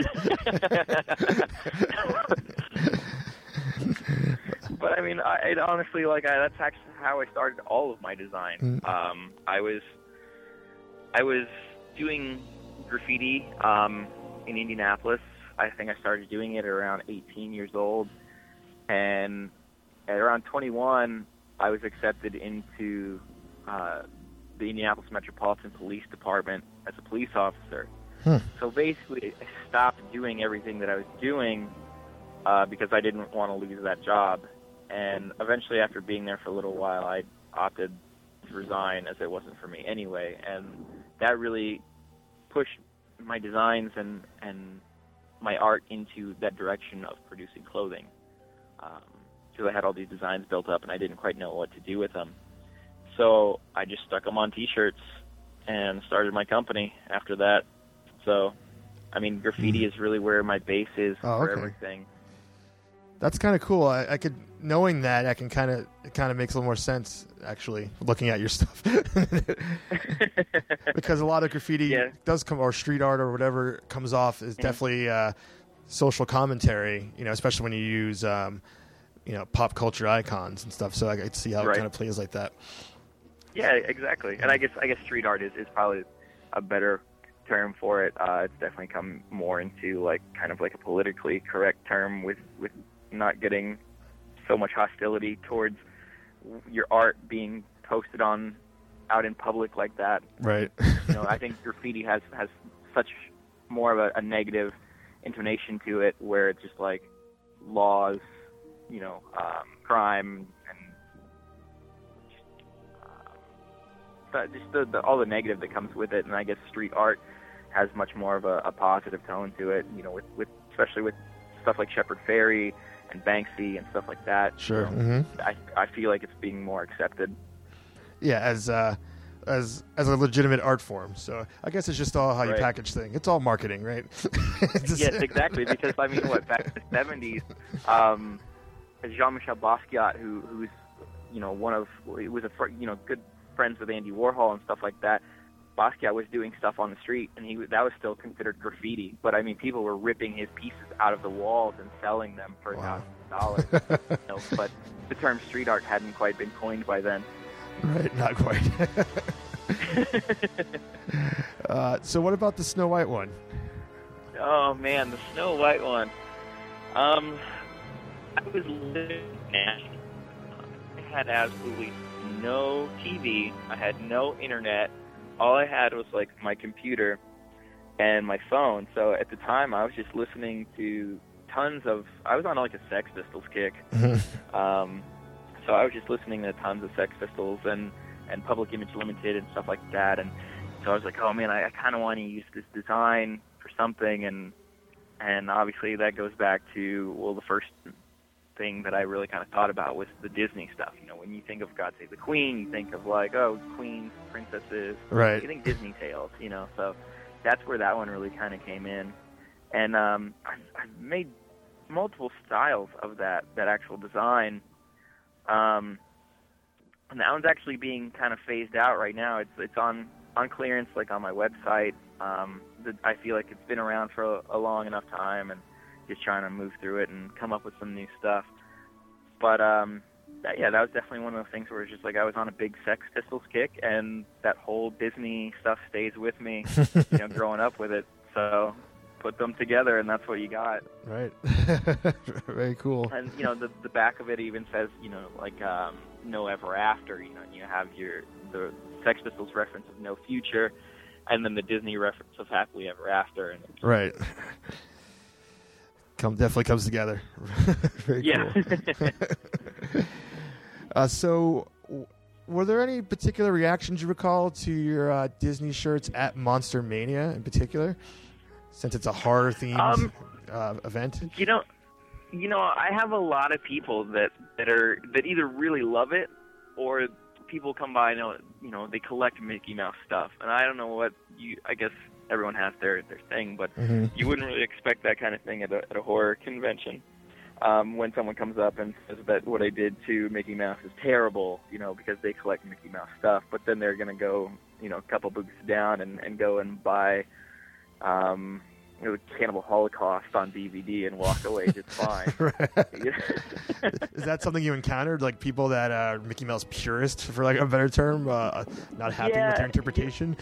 Speaker 6: But I mean, I, it honestly, like, I, that's actually how I started all of my design.
Speaker 3: Mm.
Speaker 6: Um, I was, I was doing graffiti um, in Indianapolis. I think I started doing it around eighteen years old, and at around twenty-one, I was accepted into uh, the Indianapolis Metropolitan Police Department as a police officer.
Speaker 3: Hmm.
Speaker 6: So basically, I stopped doing everything that I was doing uh, because I didn't want to lose that job. And eventually, after being there for a little while, I opted to resign as it wasn't for me anyway. And that really pushed my designs and, and my art into that direction of producing clothing. Um, so I had all these designs built up, and I didn't quite know what to do with them. So I just stuck them on T-shirts and started my company after that. So, I mean, graffiti is really where my base is
Speaker 3: Oh,
Speaker 6: for
Speaker 3: okay.
Speaker 6: everything.
Speaker 3: That's kind of cool. I, I could, knowing that, I can kind of, it kind of makes a little more sense, actually, looking at your stuff. Because a lot of graffiti
Speaker 6: Yeah.
Speaker 3: does come, or street art or whatever comes off, is
Speaker 6: Mhm.
Speaker 3: definitely uh, social commentary, you know, especially when you use, um, you know, pop culture icons and stuff. So I could see how
Speaker 6: Right.
Speaker 3: it kind of plays like that.
Speaker 6: Yeah, exactly. And I guess I guess street art is, is probably a better term for it. Uh, it's definitely come more into like kind of like a politically correct term with, with not getting so much hostility towards your art being posted on out in public like that.
Speaker 3: Right.
Speaker 6: You know, I think graffiti has has such more of a, a negative intonation to it, where it's just like laws, you know, um, crime, and but just the, the, all the negative that comes with it. And I guess street art has much more of a, a positive tone to it, you know, with, with especially with stuff like Shepard Fairey and Banksy and stuff like that.
Speaker 3: Sure.
Speaker 6: You know,
Speaker 3: hmm
Speaker 6: I, I feel like it's being more accepted.
Speaker 3: Yeah, as uh, as as a legitimate art form. So I guess it's just all how you
Speaker 6: Right.
Speaker 3: package things. It's all marketing, right? It's-
Speaker 6: Yes, exactly. Because I mean, what back in the seventies, um, Jean-Michel Basquiat, who who's you know one of he was a fr- you know good friends with Andy Warhol and stuff like that. Basquiat was doing stuff on the street, and he that was still considered graffiti. But I mean, people were ripping his pieces out of the walls and selling them for
Speaker 3: Wow.
Speaker 6: thousands of dollars. You know, but the term street art hadn't quite been coined by then.
Speaker 3: Right, not quite. uh, so what about the Snow White one?
Speaker 6: Oh man, the Snow White one. Um, I was living in Nashville. I had absolutely no T V. I had no internet. All I had was like my computer and my phone. So at the time, I was just listening to tons of. I was on like a Sex Pistols kick. Um, so I was just listening to tons of Sex Pistols and, and Public Image Limited and stuff like that. And so I was like, oh man, I, I kind of want to use this design for something. And and obviously that goes back to, well, the first thing that I really kind of thought about was the Disney stuff. You know, when you think of God Save the Queen, you think of like, oh, queens, princesses.
Speaker 3: Right.
Speaker 6: You think Disney tales, you know. So that's where that one really kind of came in. And um, I've, I've made multiple styles of that that actual design. Um, and that one's actually being kind of phased out right now. It's it's on on clearance, like on my website. Um, the, I feel like it's been around for a, a long enough time, and just trying to move through it and come up with some new stuff. But um, that, yeah, that was definitely one of those things where it's just like I was on a big Sex Pistols kick, and that whole Disney stuff stays with me, you know, growing up with it. So put them together, and that's what you got.
Speaker 3: Right. Very cool.
Speaker 6: And you know, the the back of it even says, you know, like um, no ever after. You know, you have your the Sex Pistols reference of no future, and then the Disney reference of happily ever after. And
Speaker 3: right. Come definitely comes together. Very
Speaker 6: yeah.
Speaker 3: cool. uh, so, w- were there any particular reactions you recall to your uh, Disney shirts at Monster Mania in particular, since it's a horror themed
Speaker 6: um,
Speaker 3: uh, event?
Speaker 6: You know, you know, I have a lot of people that, that are that either really love it, or people come by and know, you know, they collect Mickey Mouse stuff, and I don't know what you. I guess everyone has their their thing, but
Speaker 3: Mm-hmm.
Speaker 6: you wouldn't really expect that kind of thing at a at a horror convention. Um, when someone comes up and says that what I did to Mickey Mouse is terrible, you know, because they collect Mickey Mouse stuff, but then they're going to go, you know, a couple booths down and, and go and buy um, you know, Cannibal Holocaust on D V D and walk away just fine.
Speaker 3: Is that something you encountered, like people that are Mickey Mouse purists, for like a better term, uh, not happy
Speaker 6: Yeah.
Speaker 3: with their interpretation?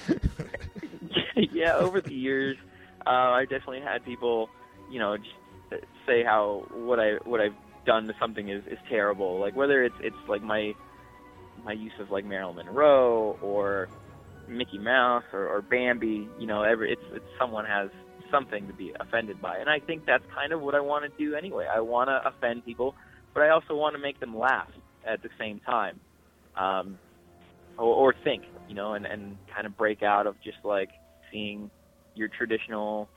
Speaker 6: Yeah, over the years, uh, I definitely had people, you know, just say how what I what I've done to something is, is terrible. Like whether it's it's like my my use of like Marilyn Monroe or Mickey Mouse or, or Bambi, you know, every it's it's someone has something to be offended by, and I think that's kind of what I want to do anyway. I want to offend people, but I also want to make them laugh at the same time, um, or, or think, you know, and, and kind of break out of just like seeing your traditional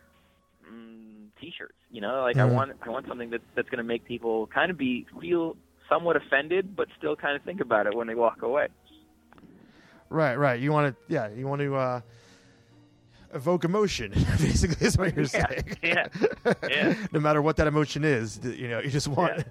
Speaker 6: mm, T-shirts. You know, like
Speaker 3: Mm-hmm.
Speaker 6: I want I want something that that's going to make people kind of be feel somewhat offended, but still kind of think about it when they walk away.
Speaker 3: Right, right. You want to, yeah, you want to uh, evoke emotion, basically, is what you're
Speaker 6: Yeah,
Speaker 3: saying.
Speaker 6: yeah, yeah.
Speaker 3: No matter what that emotion is, th- you know, you just want.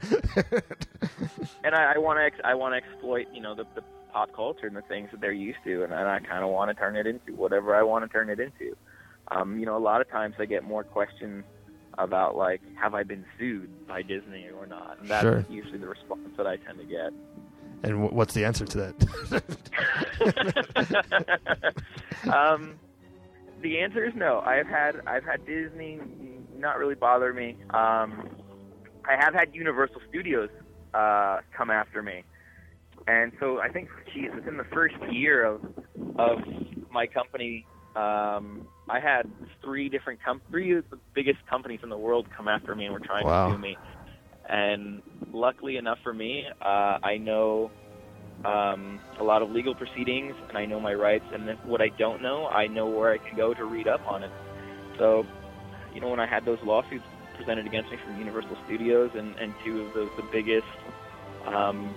Speaker 6: And I, I want to ex- I want to exploit, you know, the, the pop culture and the things that they're used to, and, and I kind of want to turn it into whatever I want to turn it into. Um, you know, a lot of times I get more questions about, like, have I been sued by Disney or not? And that's
Speaker 3: Sure.
Speaker 6: usually the response that I tend to get.
Speaker 3: And w- what's the answer to that?
Speaker 6: um, the answer is no. I've had I've had Disney not really bother me. Um, I have had Universal Studios uh, come after me, and so I think, geez, within the first year of of my company, um, I had three different com- three of the biggest companies in the world come after me and were trying
Speaker 3: Wow.
Speaker 6: to sue me. And luckily enough for me, uh, I know um, a lot of legal proceedings, and I know my rights. And then what I don't know, I know where I can go to read up on it. So, you know, when I had those lawsuits presented against me from Universal Studios and, and two of the, the biggest, um,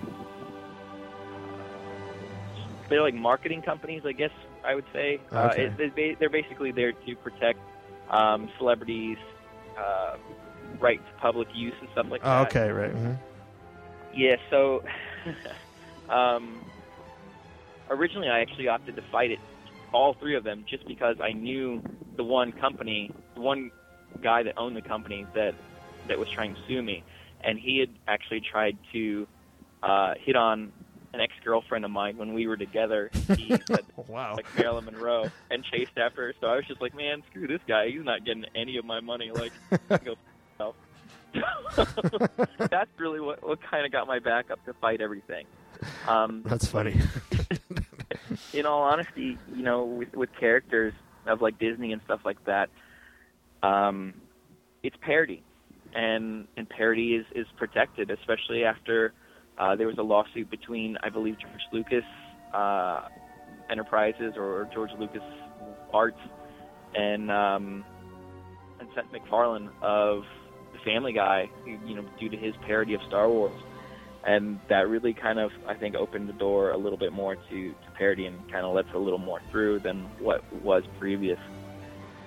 Speaker 6: they're like marketing companies, I guess I would say.
Speaker 3: Okay.
Speaker 6: Uh, it, they, they're basically there to protect um, celebrities' uh, right to public use and stuff like
Speaker 3: Oh,
Speaker 6: that.
Speaker 3: okay, right. Mm-hmm.
Speaker 6: Yeah, so um, originally I actually opted to fight it, all three of them, just because I knew the one company, the one guy that owned the company that that was trying to sue me, and he had actually tried to uh, hit on an ex-girlfriend of mine when we were together. He said,
Speaker 3: Wow.
Speaker 6: like Marilyn Monroe, and chased after her. So I was just like, man, screw this guy. He's not getting any of my money. Like, go f- yourself. That's really what, what kind of got my back up to fight everything. Um,
Speaker 3: That's funny.
Speaker 6: in all honesty, you know, with, with characters of like Disney and stuff like that, um, it's parody, and and parody is, is protected, especially after uh, there was a lawsuit between, I believe, George Lucas uh, Enterprises or George Lucas Arts and um, and Seth MacFarlane of The Family Guy, you know, due to his parody of Star Wars. And that really kind of, I think, opened the door a little bit more to, to parody and kind of lets a little more through than what was previous.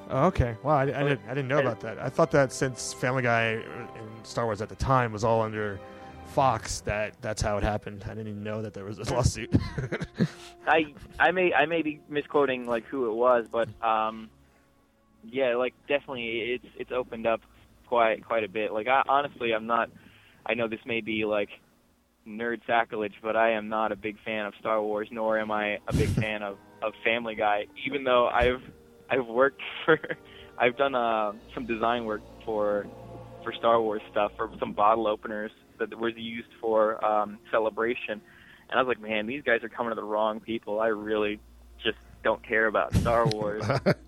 Speaker 3: Oh, okay. Wow, I, I didn't I didn't know about that. I thought that since Family Guy and Star Wars at the time was all under Fox, that that's how it happened. I didn't even know that there was a lawsuit.
Speaker 6: I I may I may be misquoting like who it was, but um, yeah, like definitely it's it's opened up quite quite a bit. Like I, honestly, I'm not. I know this may be like nerd sacrilege, but I am not a big fan of Star Wars, nor am I a big fan of, of Family Guy. Even though I've I've worked for, I've done uh, some design work for for Star Wars stuff, for some bottle openers that was used for um, Celebration. And I was like, man, these guys are coming to the wrong people. I really just don't care about Star Wars.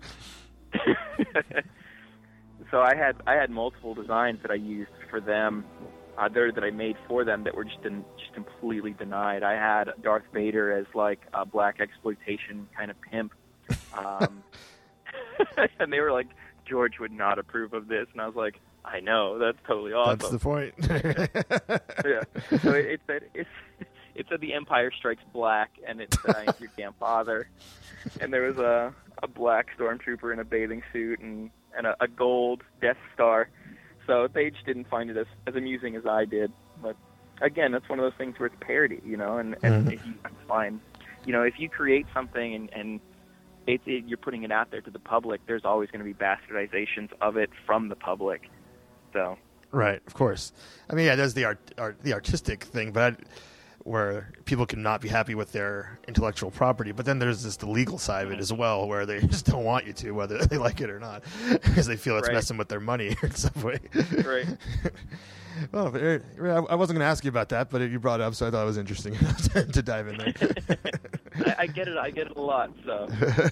Speaker 6: So I had I had multiple designs that I used for them, uh, there that I made for them that were just in, just completely denied. I had Darth Vader as like a black exploitation kind of pimp, um, and they were like, George would not approve of this, and I was like, I know, that's totally awesome.
Speaker 3: That's the point.
Speaker 6: Yeah. So it, it said it's it said The Empire Strikes Black, and it said I ain't your damn father. And there was a a black stormtrooper in a bathing suit and and a, a gold Death Star. So they just didn't find it as as amusing as I did. But again, that's one of those things where it's parody, you know, and and
Speaker 3: Mm-hmm.
Speaker 6: if you, that's fine. You know, if you create something and and it, it, you're putting it out there to the public, there's always going to be bastardizations of it from the public. So.
Speaker 3: Right, of course. I mean, yeah, there's the art, art the artistic thing, but where people can not be happy with their intellectual property. But then there's this the legal side of it as well, where they just don't want you to, whether they like it or not, because they feel it's
Speaker 6: Right.
Speaker 3: messing with their money in some way.
Speaker 6: Right.
Speaker 3: Well, but, uh, I wasn't going to ask you about that, but you brought it up, so I thought it was interesting to dive in there.
Speaker 6: I, I get it. I get it a lot. So.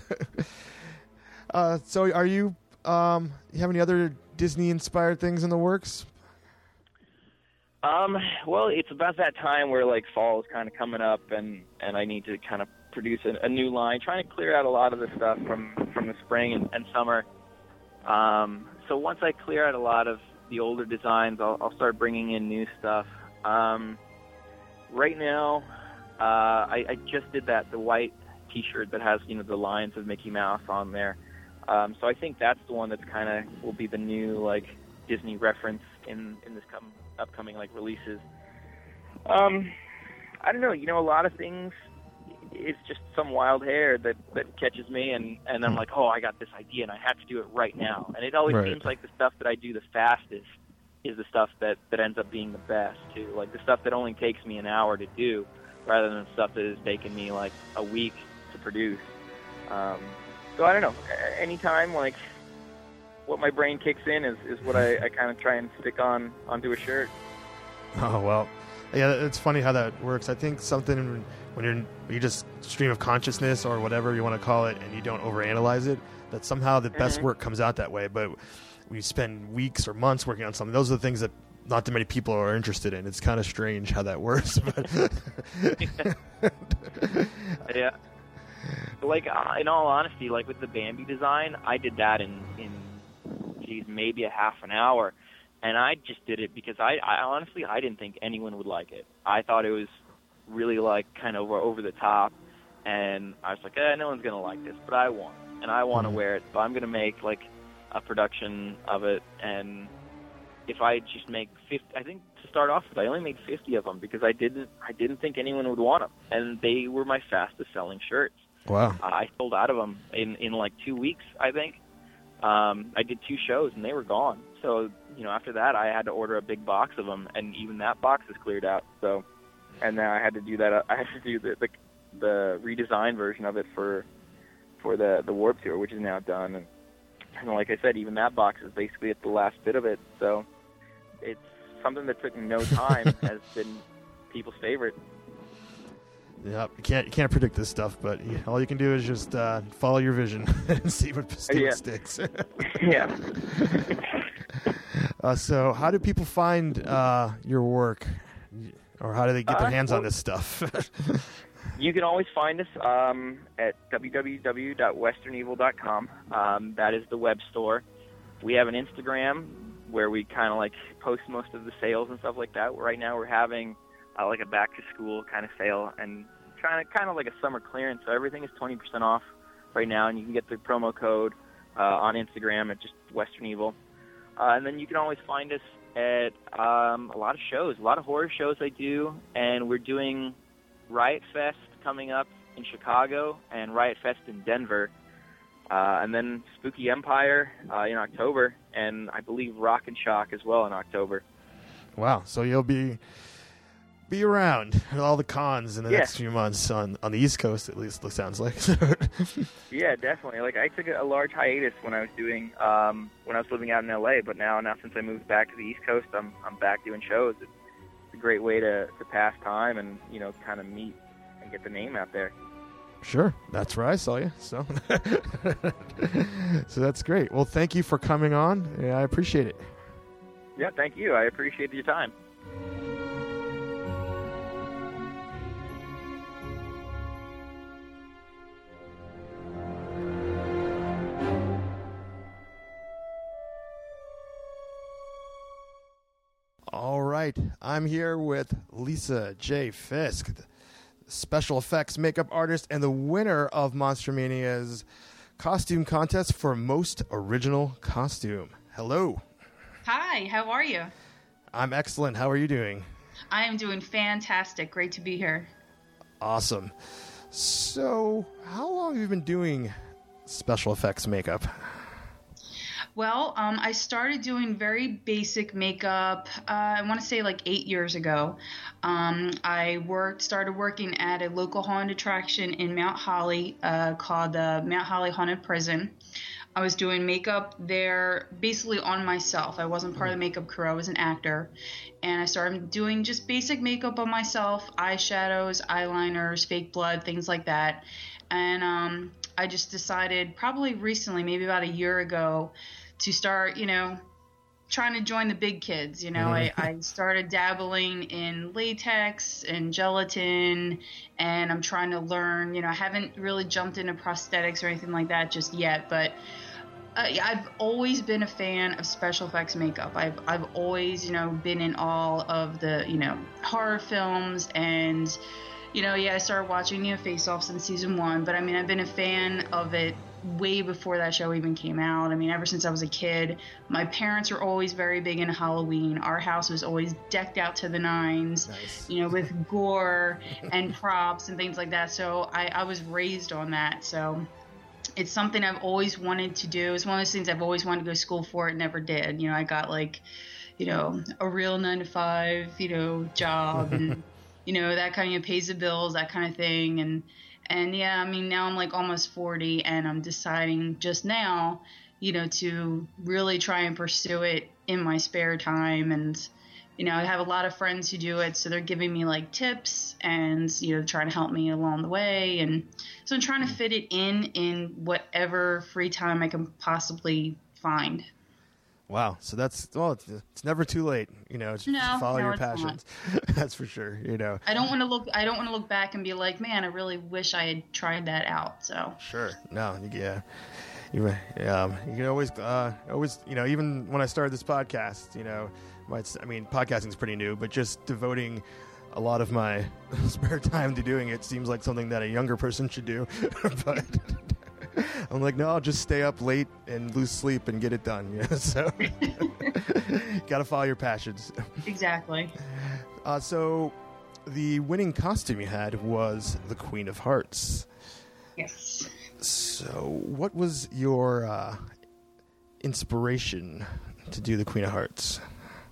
Speaker 3: uh, so, are you? Um, you have any other Disney-inspired things in the works?
Speaker 6: Um, well, it's about that time where like fall is kind of coming up, and, and I need to kind of produce a, a new line, trying to clear out a lot of the stuff from, from the spring and, and summer. Um, so once I clear out a lot of the older designs, I'll, I'll start bringing in new stuff. Um, right now, uh, I, I just did that, the white T-shirt that has, you know, the lines of Mickey Mouse on there. Um, so I think that's the one that's kind of will be the new like Disney reference in, in this come, upcoming like releases. Um, I don't know. You know, a lot of things. It's just some wild hair that, that catches me, and, and I'm like, oh, I got this idea, and I have to do it right now. And it always
Speaker 3: Right.
Speaker 6: seems like the stuff that I do the fastest is the stuff that, that ends up being the best too. Like the stuff that only takes me an hour to do, rather than stuff that has taken me like a week to produce. Um, So I don't know. Anytime, like, what my brain kicks in is, is what I, I kind of try and stick on onto a shirt.
Speaker 3: Oh, well. Yeah, it's funny how that works. I think something when you're when you just stream of consciousness or whatever you want to call it, and you don't overanalyze it, that somehow the best
Speaker 6: Mhm.
Speaker 3: work comes out that way. But when you spend weeks or months working on something, those are the things that not that many people are interested in. It's kind of strange how that works. But
Speaker 6: Yeah. Like, uh, in all honesty, like with the Bambi design, I did that in, in geez, maybe a half an hour. And I just did it because I, I honestly, I didn't think anyone would like it. I thought it was really, like, kind of over, over the top. And I was like, eh, no one's going to like this, but I want it. And I want to wear it, so I'm going to make, like, a production of it. And if I just make fifty, I think to start off with, I only made fifty of them because I didn't, I didn't think anyone would want them. And they were my fastest selling shirts.
Speaker 3: wow.
Speaker 6: Uh, I sold out of them in, in like two weeks, I think. Um, I did two shows, and they were gone. So, you know, after that, I had to order a big box of them, and even that box is cleared out. So, and then I had to do that. Uh, I had to do the, the the redesigned version of it for for the the Warped Tour, which is now done. And, and like I said, even that box is basically at the last bit of it. So, it's something that took no time has been people's favorite.
Speaker 3: Yeah, you can't you can't predict this stuff, but you, all you can do is just uh, follow your vision and see what, see what
Speaker 6: Yeah.
Speaker 3: sticks.
Speaker 6: Yeah.
Speaker 3: uh, so, how do people find uh, your work, or how do they get their
Speaker 6: Uh,
Speaker 3: hands on
Speaker 6: well-
Speaker 3: this stuff?
Speaker 6: You can always find us um, at w w w dot western evil dot com. Um, that is the web store. We have an Instagram where we kind of like post most of the sales and stuff like that. Right now we're having uh, like a back to school kind of sale and trying to kind of like a summer clearance. So everything is twenty percent off right now, and you can get the promo code uh, on Instagram at just Western Evil. Uh, and then you can always find us at um, a lot of shows, a lot of horror shows I do, and we're doing Riot Fest coming up in Chicago and Riot Fest in Denver, uh, and then Spooky Empire uh, in October, and I believe Rock and Shock as well in October.
Speaker 3: Wow, so you'll be be around at all the cons in the
Speaker 6: Yeah.
Speaker 3: next few months on, on the East Coast, at least, it sounds like.
Speaker 6: Yeah, definitely. Like I took a, a large hiatus when I was doing um, when I was living out in L A, but now now since I moved back to the East Coast, I'm I'm back doing shows. It's, it's a great way to, to pass time and you know kind of meet and get the name out there.
Speaker 3: Sure, that's where I saw you. So, so that's great. Well, thank you for coming on. Yeah, I appreciate it.
Speaker 6: Yeah, thank you. I appreciate your time.
Speaker 3: All right, I'm here with Lisa J. Fisk, the special effects makeup artist and the winner of Monster Mania's costume contest for most original costume. Hello.
Speaker 7: Hi, how are you?
Speaker 3: I'm excellent. How are you doing?
Speaker 7: I am doing fantastic. Great to be here.
Speaker 3: Awesome. So, how long have you been doing special effects makeup?
Speaker 7: Well, um, I started doing very basic makeup, uh, I want to say like eight years ago. Um, I worked, started working at a local haunted attraction in Mount Holly uh, called the Mount Holly Haunted Prison. I was doing makeup there basically on myself. I wasn't part of the makeup crew. I was an actor. And I started doing just basic makeup on myself, eyeshadows, eyeliners, fake blood, things like that. And um, I just decided probably recently, maybe about a year ago, to start, you know, trying to join the big kids. You know, mm-hmm. I, I started dabbling in latex and gelatin, and I'm trying to learn. You know, I haven't really jumped into prosthetics or anything like that just yet, but uh, I've always been a fan of special effects makeup. I've I've always, you know, been in all of the, you know, horror films and, you know, yeah, I started watching, you know, Face Offs in season one, but I mean, I've been a fan of it way before that show even came out. I mean, ever since I was a kid. My parents were always very big into Halloween. Our house was always decked out to the nines, nice. You know, with gore and props and things like that. So I, I was raised on that. So it's something I've always wanted to do. It's one of those things I've always wanted to go to school for. It never did. You know, I got like, you know, a real nine to five, you know, job and, you know, that kind of pays the bills, that kind of thing. And, And yeah, I mean, now I'm like almost forty and I'm deciding just now, you know, to really try and pursue it in my spare time. And, you know, I have a lot of friends who do it. So they're giving me like tips and, you know, trying to help me along the way. And so I'm trying to fit it in, in whatever free time I can possibly find.
Speaker 3: Wow. So that's, well, it's, it's never too late, you know, to
Speaker 7: no,
Speaker 3: follow
Speaker 7: no,
Speaker 3: your passions. That's for sure. You know,
Speaker 7: I don't want to look, I don't want to look back and be like, man, I really wish I had tried that out. So
Speaker 3: sure. No, yeah. You, um, you can always, uh, always, you know, even when I started this podcast, you know, my, I mean, podcasting is pretty new, but just devoting a lot of my spare time to doing it seems like something that a younger person should do. But I'm like, no, I'll just stay up late and lose sleep and get it done. You know? So got to follow your passions.
Speaker 7: Exactly.
Speaker 3: Uh, so the winning costume you had was the Queen of Hearts.
Speaker 7: Yes.
Speaker 3: So what was your uh, inspiration to do the Queen of Hearts?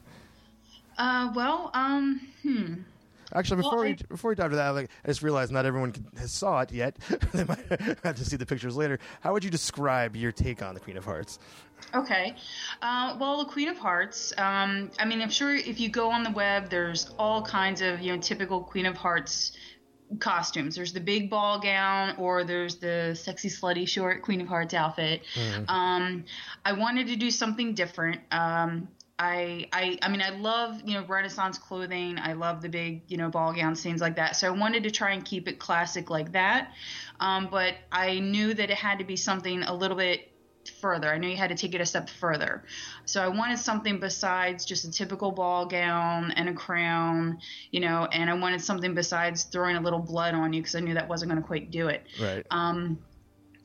Speaker 7: Uh, well, um, hmm.
Speaker 3: Actually, before
Speaker 7: well, I,
Speaker 3: we before we dive into that, like, I just realized not everyone can, has saw it yet. They might have to see the pictures later. How would you describe your take on the Queen of Hearts?
Speaker 7: Okay. Uh, well, the Queen of Hearts, um, I mean, I'm sure if you go on the web, there's all kinds of, you know, typical Queen of Hearts costumes. There's the big ball gown, or there's the sexy, slutty, short Queen of Hearts outfit. Mm. Um, I wanted to do something different. Um, I, I, I mean, I love, you know, Renaissance clothing. I love the big, you know, ball gowns, things like that. So I wanted to try and keep it classic like that. Um, but I knew that it had to be something a little bit further. I knew you had to take it a step further. So I wanted something besides just a typical ball gown and a crown, you know, and I wanted something besides throwing a little blood on you, because I knew that wasn't going to quite do it.
Speaker 3: Right.
Speaker 7: Um,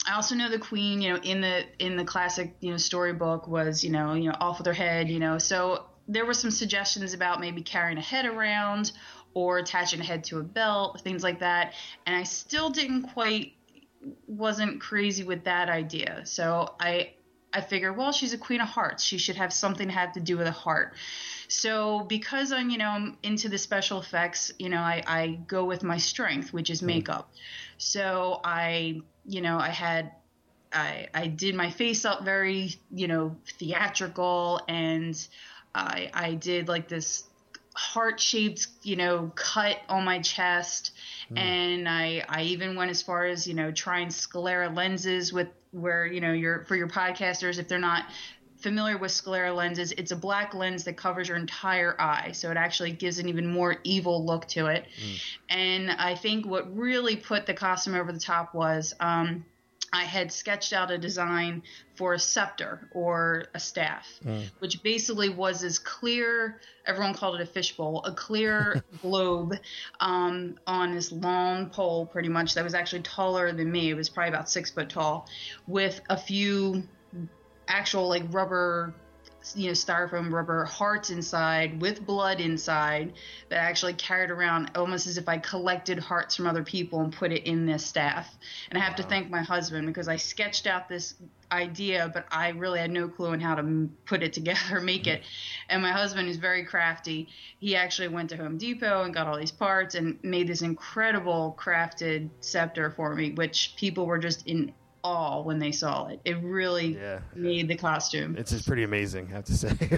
Speaker 7: I also know the queen, you know, in the in the classic, you know, storybook was, you know, you know, off with her head, you know. So there were some suggestions about maybe carrying a head around or attaching a head to a belt, things like that. And I still didn't quite, wasn't crazy with that idea. So I I figured, well, she's a queen of hearts. She should have something to have to do with a heart. So because I'm, you know, I'm into the special effects, you know, I, I go with my strength, which is makeup. So I, you know, I had, I, I did my face up very, you know, theatrical, and I, I did like this heart-shaped, you know, cut on my chest. Mm. And I, I even went as far as, you know, trying sclera lenses with where, you know, you're, for your podcasters, if they're not familiar with sclera lenses, it's a black lens that covers your entire eye. So it actually gives an even more evil look to it. Mm. And I think what really put the costume over the top was, um, I had sketched out a design for a scepter or a staff, mm. which basically was this clear, everyone called it a fishbowl, a clear globe um, on this long pole pretty much that was actually taller than me. It was probably about six foot tall, with a few actual like rubber, you know, styrofoam rubber hearts inside with blood inside that I actually carried around almost as if I collected hearts from other people and put it in this staff. And I have wow. to thank my husband, because I sketched out this idea, but I really had no clue on how to put it together, make it. And my husband is very crafty. He actually went to Home Depot and got all these parts and made this incredible crafted scepter for me, which people were just in awe when they saw it. It really yeah. made the costume.
Speaker 3: It's just pretty amazing, I have to say.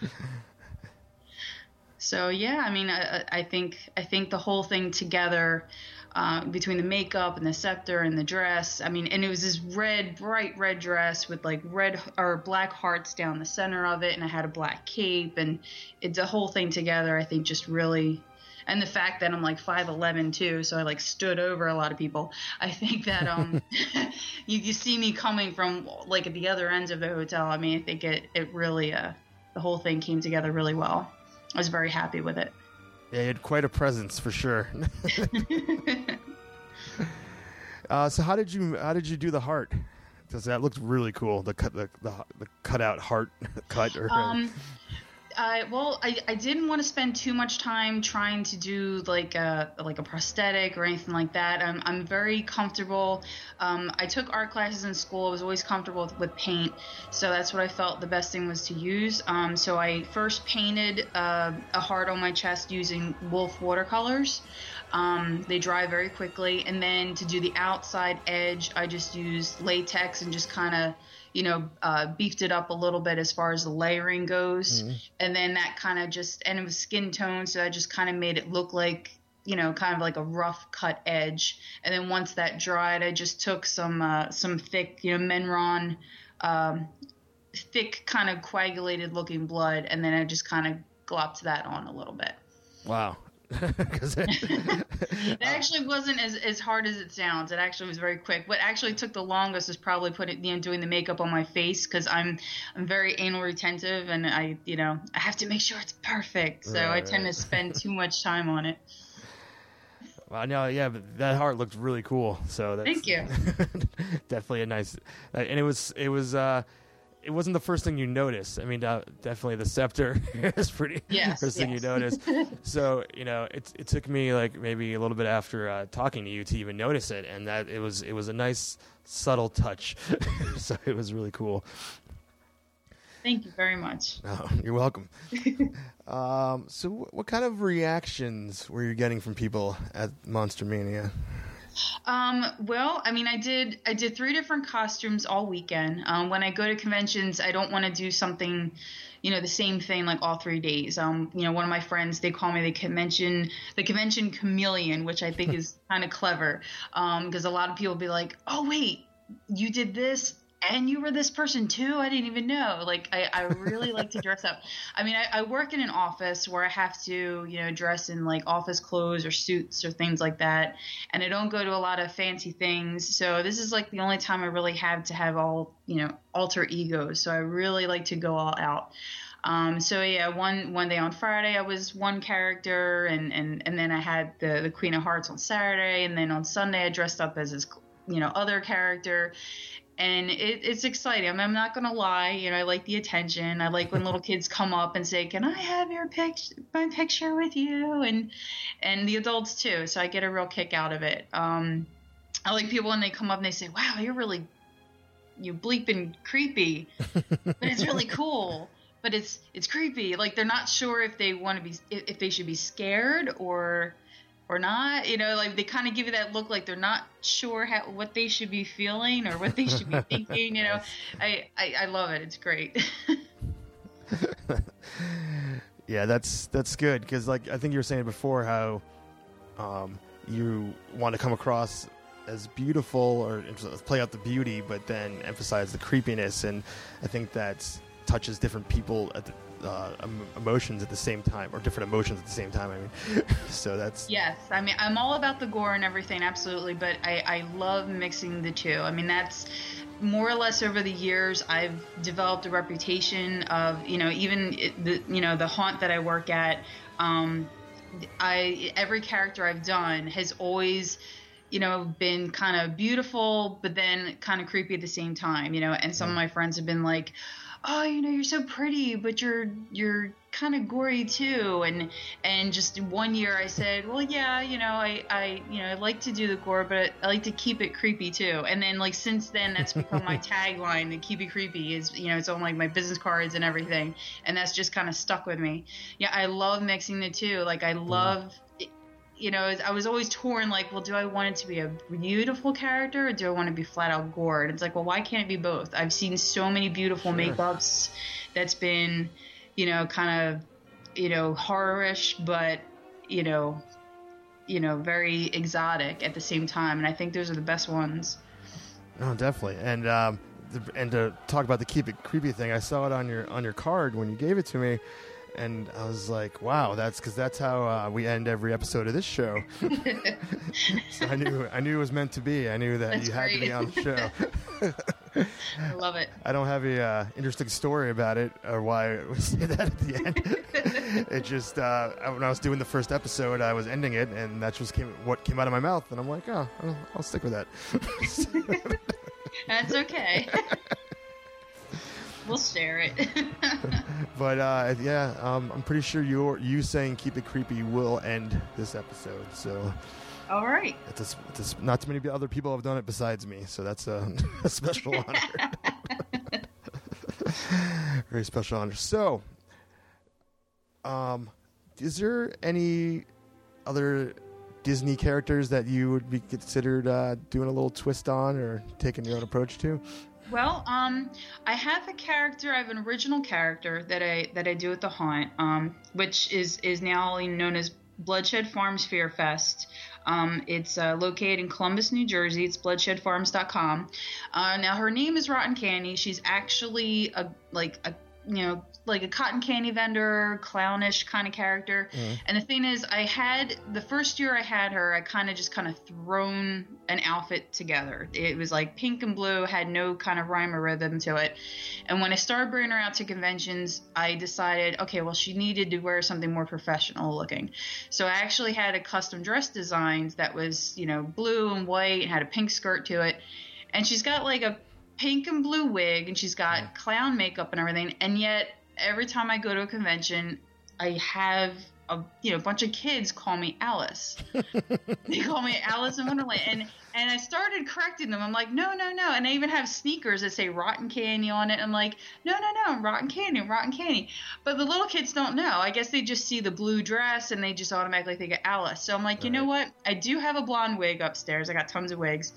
Speaker 7: So yeah, I mean, I, I think I think the whole thing together, uh, between the makeup and the scepter and the dress. I mean, and it was this red, bright red dress with like red or black hearts down the center of it, and I had a black cape, and it's a whole thing together. I think just really. And the fact that I'm like five eleven too, so I like stood over a lot of people. I think that um, you, you see me coming from like at the other ends of the hotel. I mean, I think it, it really, uh, the whole thing came together really well. I was very happy with it.
Speaker 3: Yeah, you had quite a presence for sure. uh, so how did you how did you do the heart? Because that looked really cool. The cut the the, the cutout heart cut. Or,
Speaker 7: um, Uh, well, I, I didn't want to spend too much time trying to do like a like a prosthetic or anything like that. I'm I'm very comfortable. Um, I took art classes in school. I was always comfortable with, with paint, so that's what I felt the best thing was to use. Um, so I first painted uh, a heart on my chest using Wolf watercolors. Um, they dry very quickly, and then to do the outside edge, I just used latex and just kind of, you know, uh, beefed it up a little bit as far as the layering goes. Mm-hmm. And then that kind of just, and it was skin tone, so I just kind of made it look like, you know, kind of like a rough cut edge. And then once that dried, I just took some, uh, some thick, you know, Menron, um, thick kind of coagulated looking blood. And then I just kind of glopped that on a little bit.
Speaker 3: Wow.
Speaker 7: It actually wasn't as, as hard as it sounds. It actually was very quick. What actually took the longest was probably putting, you know, doing the makeup on my face, because I'm I'm very anal retentive, and I, you know, I have to make sure it's perfect. So right, I tend right. to spend too much time on it.
Speaker 3: Well, no, yeah, but that heart looked really cool. So that's
Speaker 7: thank you.
Speaker 3: Definitely a nice, and it was it was. uh It wasn't the first thing you noticed. I mean, uh, definitely the scepter is pretty
Speaker 7: yes,
Speaker 3: first
Speaker 7: yes.
Speaker 3: thing you noticed. So, you know, it it took me like maybe a little bit after uh, talking to you to even notice it, and that it was it was a nice subtle touch. So it was really cool.
Speaker 7: Thank you very much.
Speaker 3: Oh, you're welcome. um, so, w- what kind of reactions were you getting from people at Monster Mania?
Speaker 7: Um, well, I mean, I did, I did three different costumes all weekend. Um, when I go to conventions, I don't want to do something, you know, the same thing like all three days. Um, you know, one of my friends, they call me the convention, the convention chameleon, which I think is kind of clever. Um, because a lot of people be like, oh wait, you did this and you were this person too? I didn't even know. Like, I, I really like to dress up. I mean, I, I work in an office where I have to, you know, dress in like office clothes or suits or things like that. And I don't go to a lot of fancy things. So this is like the only time I really have to have all, you know, alter egos. So I really like to go all out. Um, so yeah, one, one day on Friday, I was one character, and, and, and then I had the, the Queen of Hearts on Saturday. And then on Sunday, I dressed up as his you know, other character. And it, it's exciting. I mean, I'm not gonna lie. You know, I like the attention. I like when little kids come up and say, "Can I have your pic- my picture with you?" And and the adults too. So I get a real kick out of it. Um, I like people when they come up and they say, "Wow, you're really you bleeping creepy," but it's really cool. But it's it's creepy. Like they're not sure if they want to be if they should be scared or. or not, you know, like they kind of give you that look like they're not sure how, what they should be feeling or what they should be thinking, you know. I, I, I love it. It's great.
Speaker 3: Yeah, that's that's good because, like, I think you were saying before how um, you want to come across as beautiful or play out the beauty, but then emphasize the creepiness, and I think that touches different people at the Uh, emotions at the same time, or different emotions at the same time. I mean, so that's
Speaker 7: yes. I mean, I'm all about the gore and everything, absolutely. But I, I love mixing the two. I mean, that's more or less over the years. I've developed a reputation of, you know, even the, you know, the haunt that I work at. Um, I every character I've done has always, you know, been kind of beautiful, but then kind of creepy at the same time. You know, and some mm. of my friends have been like, "Oh, you know, you're so pretty, but you're you're kind of gory too." And and just one year I said, "Well, yeah, you know, I, I you know I like to do the gore, but I like to keep it creepy too." And then like since then, that's become my tagline. The "Keep It Creepy" is, you know, it's on like my business cards and everything, and that's just kind of stuck with me. Yeah, I love mixing the two. Like I love. You know, I was always torn, like, well, do I want it to be a beautiful character or do I want to be flat out gore? And it's like, well, why can't it be both? I've seen so many beautiful sure. makeups that's been, you know, kind of, you know, horror-ish, but, you know, you know, very exotic at the same time. And I think those are the best ones.
Speaker 3: Oh, definitely. And, um, the, and to talk about the Keep It Creepy thing, I saw it on your, on your card when you gave it to me. And I was like, wow, that's because that's how uh, we end every episode of this show. So I knew I knew it was meant to be. I knew that
Speaker 7: that's
Speaker 3: you had
Speaker 7: great.
Speaker 3: to be on the show.
Speaker 7: I love it.
Speaker 3: I don't have a uh, interesting story about it or why we say that at the end. It just, uh, when I was doing the first episode, I was ending it, and that just came what came out of my mouth. And I'm like, oh, I'll, I'll stick with that.
Speaker 7: That's okay. We'll share it.
Speaker 3: But uh, yeah, um, I'm pretty sure you you saying "Keep It Creepy" will end this episode. So,
Speaker 7: all right.
Speaker 3: It's, a, it's a, not too many other people have done it besides me, so that's a, a special honor. Very special honor. So, um, is there any other Disney characters that you would be considered uh, doing a little twist on or taking your own approach to?
Speaker 7: Well, um, I have a character. I have an original character that I that I do at the haunt, um, which is is now known as Bloodshed Farms Fear Fest. Um, it's uh, located in Columbus, New Jersey. It's bloodshed farms dot com. Uh, now her name is Rotten Candy. She's actually a like a you know like a cotton candy vendor, clownish kind of character. Mm. And the thing is, I had the first year I had her, I kind of just kind of thrown an outfit together. It was like pink and blue, had no kind of rhyme or rhythm to it. And when I started bringing her out to conventions, I decided, okay, well, she needed to wear something more professional looking. So I actually had a custom dress designed that was, you know, blue and white and had a pink skirt to it. And she's got like a pink and blue wig, and she's got clown makeup and everything. And yet every time I go to a convention, I have a you know bunch of kids call me Alice. They call me Alice in Wonderland, and and I started correcting them. I'm like, no, no, no. And I even have sneakers that say Rotten Candy on it. I'm like, no, no, no, I'm Rotten Candy, I'm Rotten Candy. But the little kids don't know. I guess they just see the blue dress and they just automatically think of Alice. So I'm like, you know what? I do have a blonde wig upstairs. I got tons of wigs.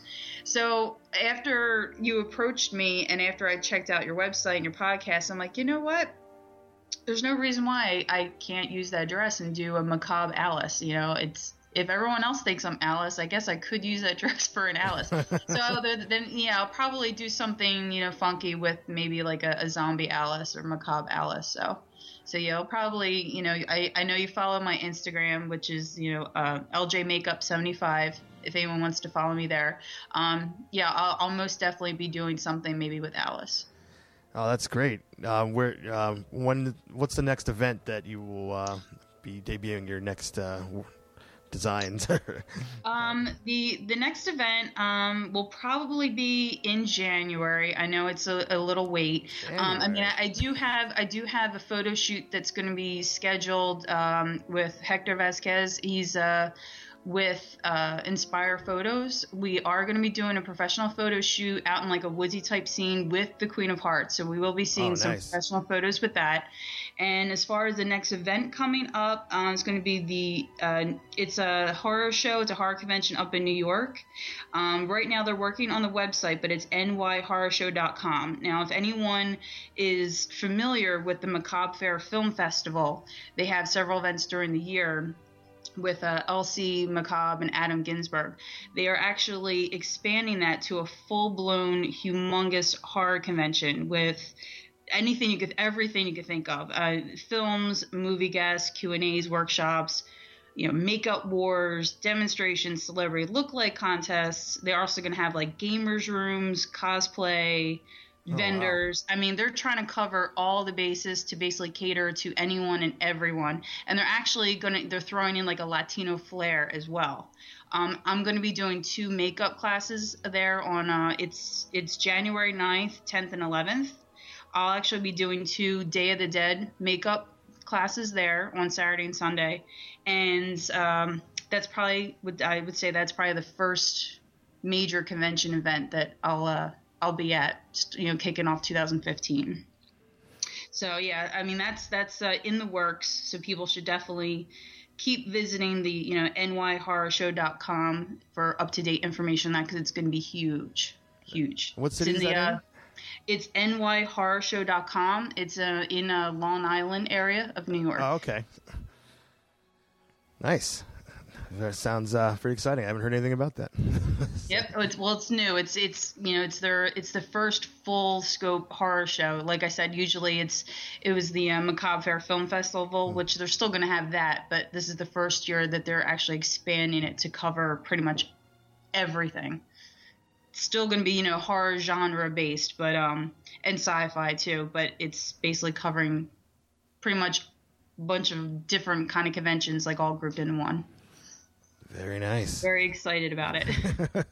Speaker 7: So after you approached me and after I checked out your website and your podcast, I'm like, you know what? There's no reason why I can't use that dress and do a macabre Alice. You know, it's if everyone else thinks I'm Alice, I guess I could use that dress for an Alice. So then, yeah, I'll probably do something, you know, funky with maybe like a, a zombie Alice or macabre Alice. So, so yeah, I'll probably, you know, I, I know you follow my Instagram, which is, you know, uh, L J Makeup seventy-five. If anyone wants to follow me there, um, yeah, I'll, I'll most definitely be doing something maybe with Alice.
Speaker 3: Oh, that's great. Uh, where, uh, when, what's the next event that you will uh, be debuting your next uh, designs?
Speaker 7: um, the the next event um, will probably be in January. I know it's a, a little wait. Um, I mean, I, I do have I do have a photo shoot that's going to be scheduled um, with Hector Vasquez. He's uh, with uh, Inspire Photos. We are going to be doing a professional photo shoot out in like a woodsy type scene with the Queen of Hearts. So we will be seeing
Speaker 3: Oh,
Speaker 7: some
Speaker 3: nice.
Speaker 7: professional photos with that. And as far as the next event coming up, uh, it's going to be the uh, it's a horror show. It's a horror convention up in New York. Um, right now they're working on the website, but it's N Y horror show dot com. Now, if anyone is familiar with the Macabre Faire Film Festival, they have several events during the year with uh, Elsie Macabre and Adam Ginsberg. They are actually expanding that to a full-blown, humongous horror convention with anything you could, everything you could think of. Uh, films, movie guests, Q and A's, workshops, you know, makeup wars, demonstrations, celebrity look-alike contests. They're also going to have like gamers rooms, cosplay, vendors. I mean, they're trying to cover all the bases to basically cater to anyone and everyone. And they're actually going to, they're throwing in like a Latino flair as well. Um, I'm going to be doing two makeup classes there on, uh, it's, it's January ninth, tenth, and eleventh. I'll actually be doing two Day of the Dead makeup classes there on Saturday and Sunday. And um, that's probably, I would say that's probably the first major convention event that I'll, uh, I'll be at, you know, kicking off two thousand fifteen. So yeah, I mean that's that's uh, in the works. So people should definitely keep visiting the you know N Y horror show dot com for up to date information on that, because it's going to be huge, huge.
Speaker 3: What city
Speaker 7: It's
Speaker 3: is
Speaker 7: in
Speaker 3: that
Speaker 7: the,
Speaker 3: in?
Speaker 7: uh, It's N Y horror show dot com. It's uh, in a Long Island area of New York.
Speaker 3: Oh, okay. Nice. That sounds uh, pretty exciting. I haven't heard anything about that.
Speaker 7: Yep. Oh, It's, well, it's new. It's it's you know it's their it's the first full scope horror show. Like I said, usually it's it was the uh, Macabre Faire Film Festival, mm. which they're still going to have that, but this is the first year that they're actually expanding it to cover pretty much everything. It's still going to be you know horror genre based, but um and sci-fi too, but it's basically covering pretty much a bunch of different kind of conventions, like all grouped into one.
Speaker 3: Very nice.
Speaker 7: Very excited about it.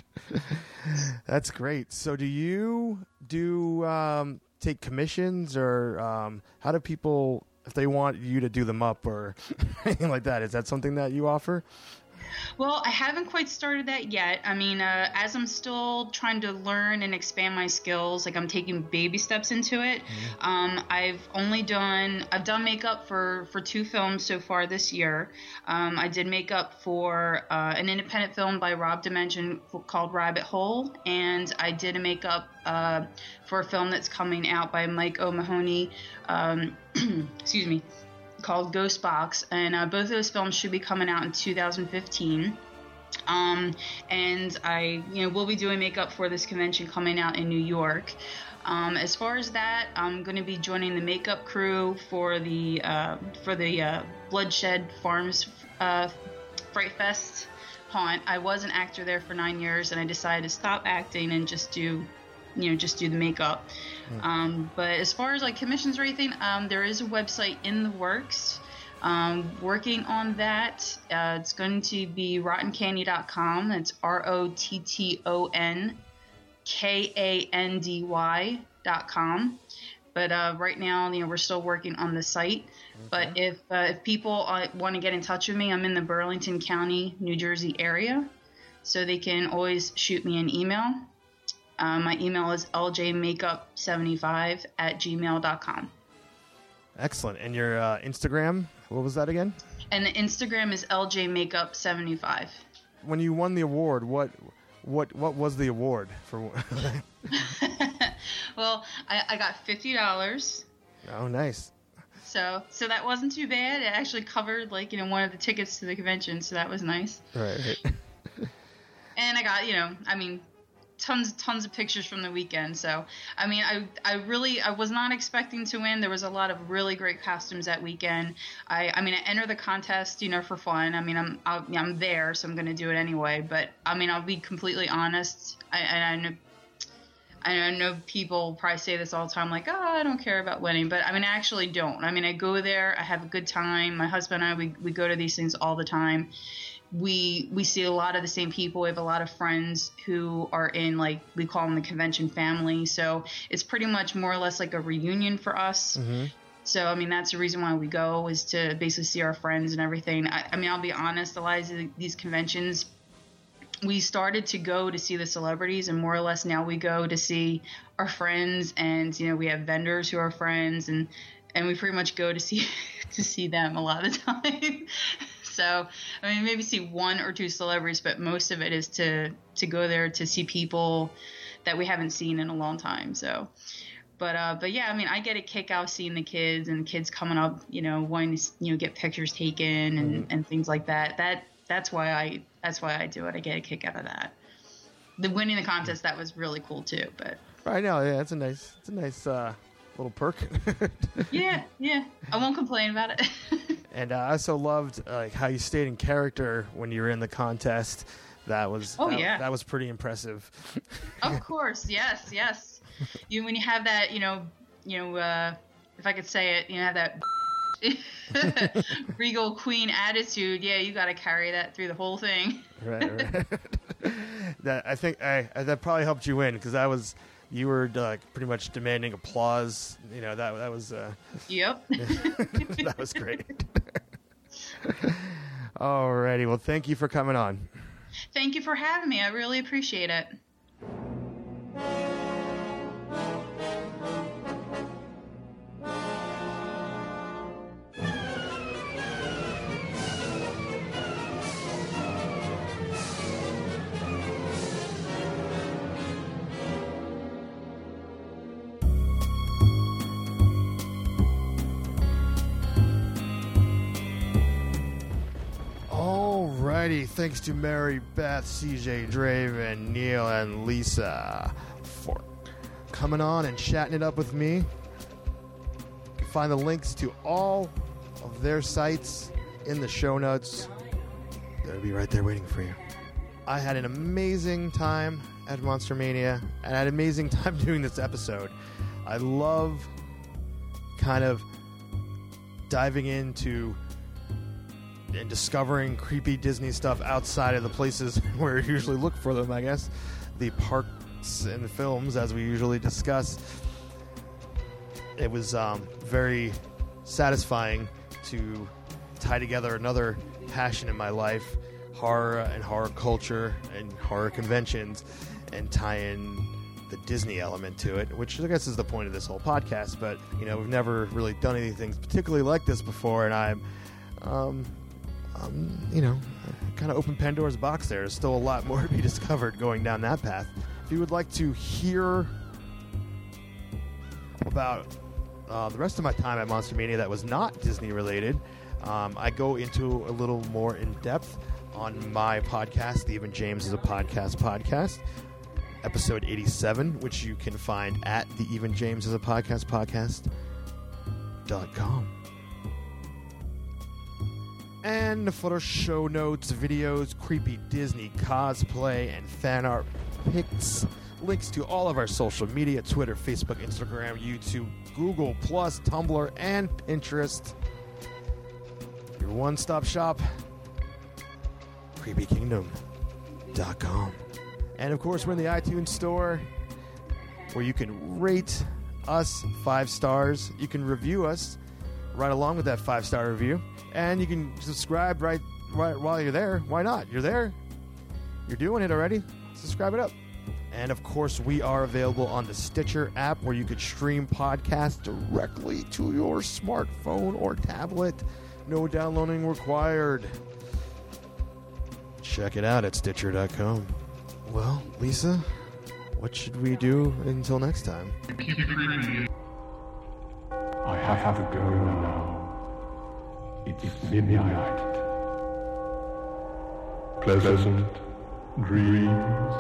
Speaker 3: That's great. So do you do um, take commissions, or um, how do people, if they want you to do them up or anything like that, is that something that you offer?
Speaker 7: Well, I haven't quite started that yet. I mean, uh, as I'm still trying to learn and expand my skills, like I'm taking baby steps into it. Mm-hmm. Um, I've only done, I've done makeup for, for two films so far this year. Um, I did makeup for uh, an independent film by Rob Dimension called Rabbit Hole, and I did a makeup uh, for a film that's coming out by Mike O'Mahony, um, excuse me, called Ghost Box, and uh, both of those films should be coming out in two thousand fifteen. Um, and I, you know, will be doing makeup for this convention coming out in New York. Um, as far as that, I'm going to be joining the makeup crew for the uh, for the uh, Bloodshed Farms uh, Fright Fest haunt. I was an actor there for nine years, and I decided to stop acting and just do. you know, just do the makeup. Mm. Um, but as far as like commissions or anything, um, there is a website in the works. Um, working on that. Uh, it's going to be rotten candy dot com. It's R O T T O N K A N D Y dot com. But uh, right now, you know, we're still working on the site. Okay. But if uh, if people uh, want to get in touch with me, I'm in the Burlington County, New Jersey area, so they can always shoot me an email. Uh, my email is L J makeup seventy-five at gmail dot com.
Speaker 3: Excellent. And your uh, Instagram, what was that again?
Speaker 7: And the Instagram is L J makeup seventy-five.
Speaker 3: When you won the award, what what what was the award for?
Speaker 7: Well, I, I got fifty dollars.
Speaker 3: Oh, nice.
Speaker 7: So so that wasn't too bad. It actually covered like you know one of the tickets to the convention, so that was nice.
Speaker 3: Right.
Speaker 7: And I got you know I mean. tons tons of pictures from the weekend. So I mean I I really I was not expecting to win. There was a lot of really great costumes that weekend. I I mean I entered the contest you know for fun. I mean I'm I'll, I'm there, so I'm going to do it anyway, but I mean I'll be completely honest. I I I know people probably say this all the time, like, oh, I don't care about wedding. But, I mean, I actually don't. I mean, I go there. I have a good time. My husband and I, we, we go to these things all the time. We we see a lot of the same people. We have a lot of friends who are in, like, we call them the convention family. So it's pretty much more or less like a reunion for us. Mm-hmm. So, I mean, that's the reason why we go, is to basically see our friends and everything. I, I mean, I'll be honest, a lot of these conventions, we started to go to see the celebrities, and more or less now we go to see our friends, and, you know, we have vendors who are friends, and, and we pretty much go to see to see them a lot of the time. So, I mean, maybe see one or two celebrities, but most of it is to, to go there to see people that we haven't seen in a long time. So, but, uh, but yeah, I mean, I get a kick out seeing the kids and the kids coming up, you know, wanting to, you know, get pictures taken and, mm-hmm. and things like that. That, that's why I, that's why I do it. I get a kick out of that. The winning the contest, that was really cool too, but.
Speaker 3: Right now, yeah, it's a nice, it's a nice, uh, little perk.
Speaker 7: yeah, yeah. I won't complain about it.
Speaker 3: And uh, I also loved uh, like how you stayed in character when you were in the contest. That was
Speaker 7: oh
Speaker 3: that,
Speaker 7: yeah,
Speaker 3: that was pretty impressive.
Speaker 7: Of course, yes, yes. You when you have that, you know, you know, uh, if I could say it, you know, have that regal queen attitude. Yeah, you got to carry that through the whole thing.
Speaker 3: Right, right. That I think I, I that probably helped you win, because that was. You were uh, pretty much demanding applause. You know, that that was... Uh,
Speaker 7: yep.
Speaker 3: That was great. Alrighty. Well, thank you for coming on.
Speaker 7: Thank you for having me. I really appreciate it.
Speaker 3: Alrighty, thanks to Mary Beth, C J Draven, Neil, and Lisa for coming on and chatting it up with me. You can find the links to all of their sites in the show notes. They'll be right there waiting for you. I had an amazing time at Monster Mania, and I had an amazing time doing this episode. I love kind of diving into and discovering creepy Disney stuff outside of the places where you usually look for them, I guess. The parks and the films, as we usually discuss. It was um, very satisfying to tie together another passion in my life, horror and horror culture and horror conventions, and tie in the Disney element to it, which I guess is the point of this whole podcast. But, you know, we've never really done anything particularly like this before, and I'm... Um, Um, you know, kind of open Pandora's box there. There's still a lot more to be discovered going down that path. If you would like to hear about uh, the rest of my time at Monster Mania that was not Disney related, um, I go into a little more in depth on my podcast, The Even James is a Podcast podcast, episode eighty-seven, which you can find at the Even James is a Podcast podcast dot com. And for show notes, videos, creepy Disney cosplay, and fan art pics, links to all of our social media, Twitter, Facebook, Instagram, YouTube, Google+, Tumblr, and Pinterest. Your one-stop shop, creepy kingdom dot com. And, of course, we're in the iTunes store, where you can rate us five stars. You can review us right along with that five-star review. And you can subscribe right, right while you're there. Why not? You're there. You're doing it already. Subscribe it up. And, of course, we are available on the Stitcher app, where you could stream podcasts directly to your smartphone or tablet. No downloading required. Check it out at Stitcher dot com. Well, Lisa, what should we do until next time?
Speaker 8: I have to go now. It's midnight. Pleasant dreams.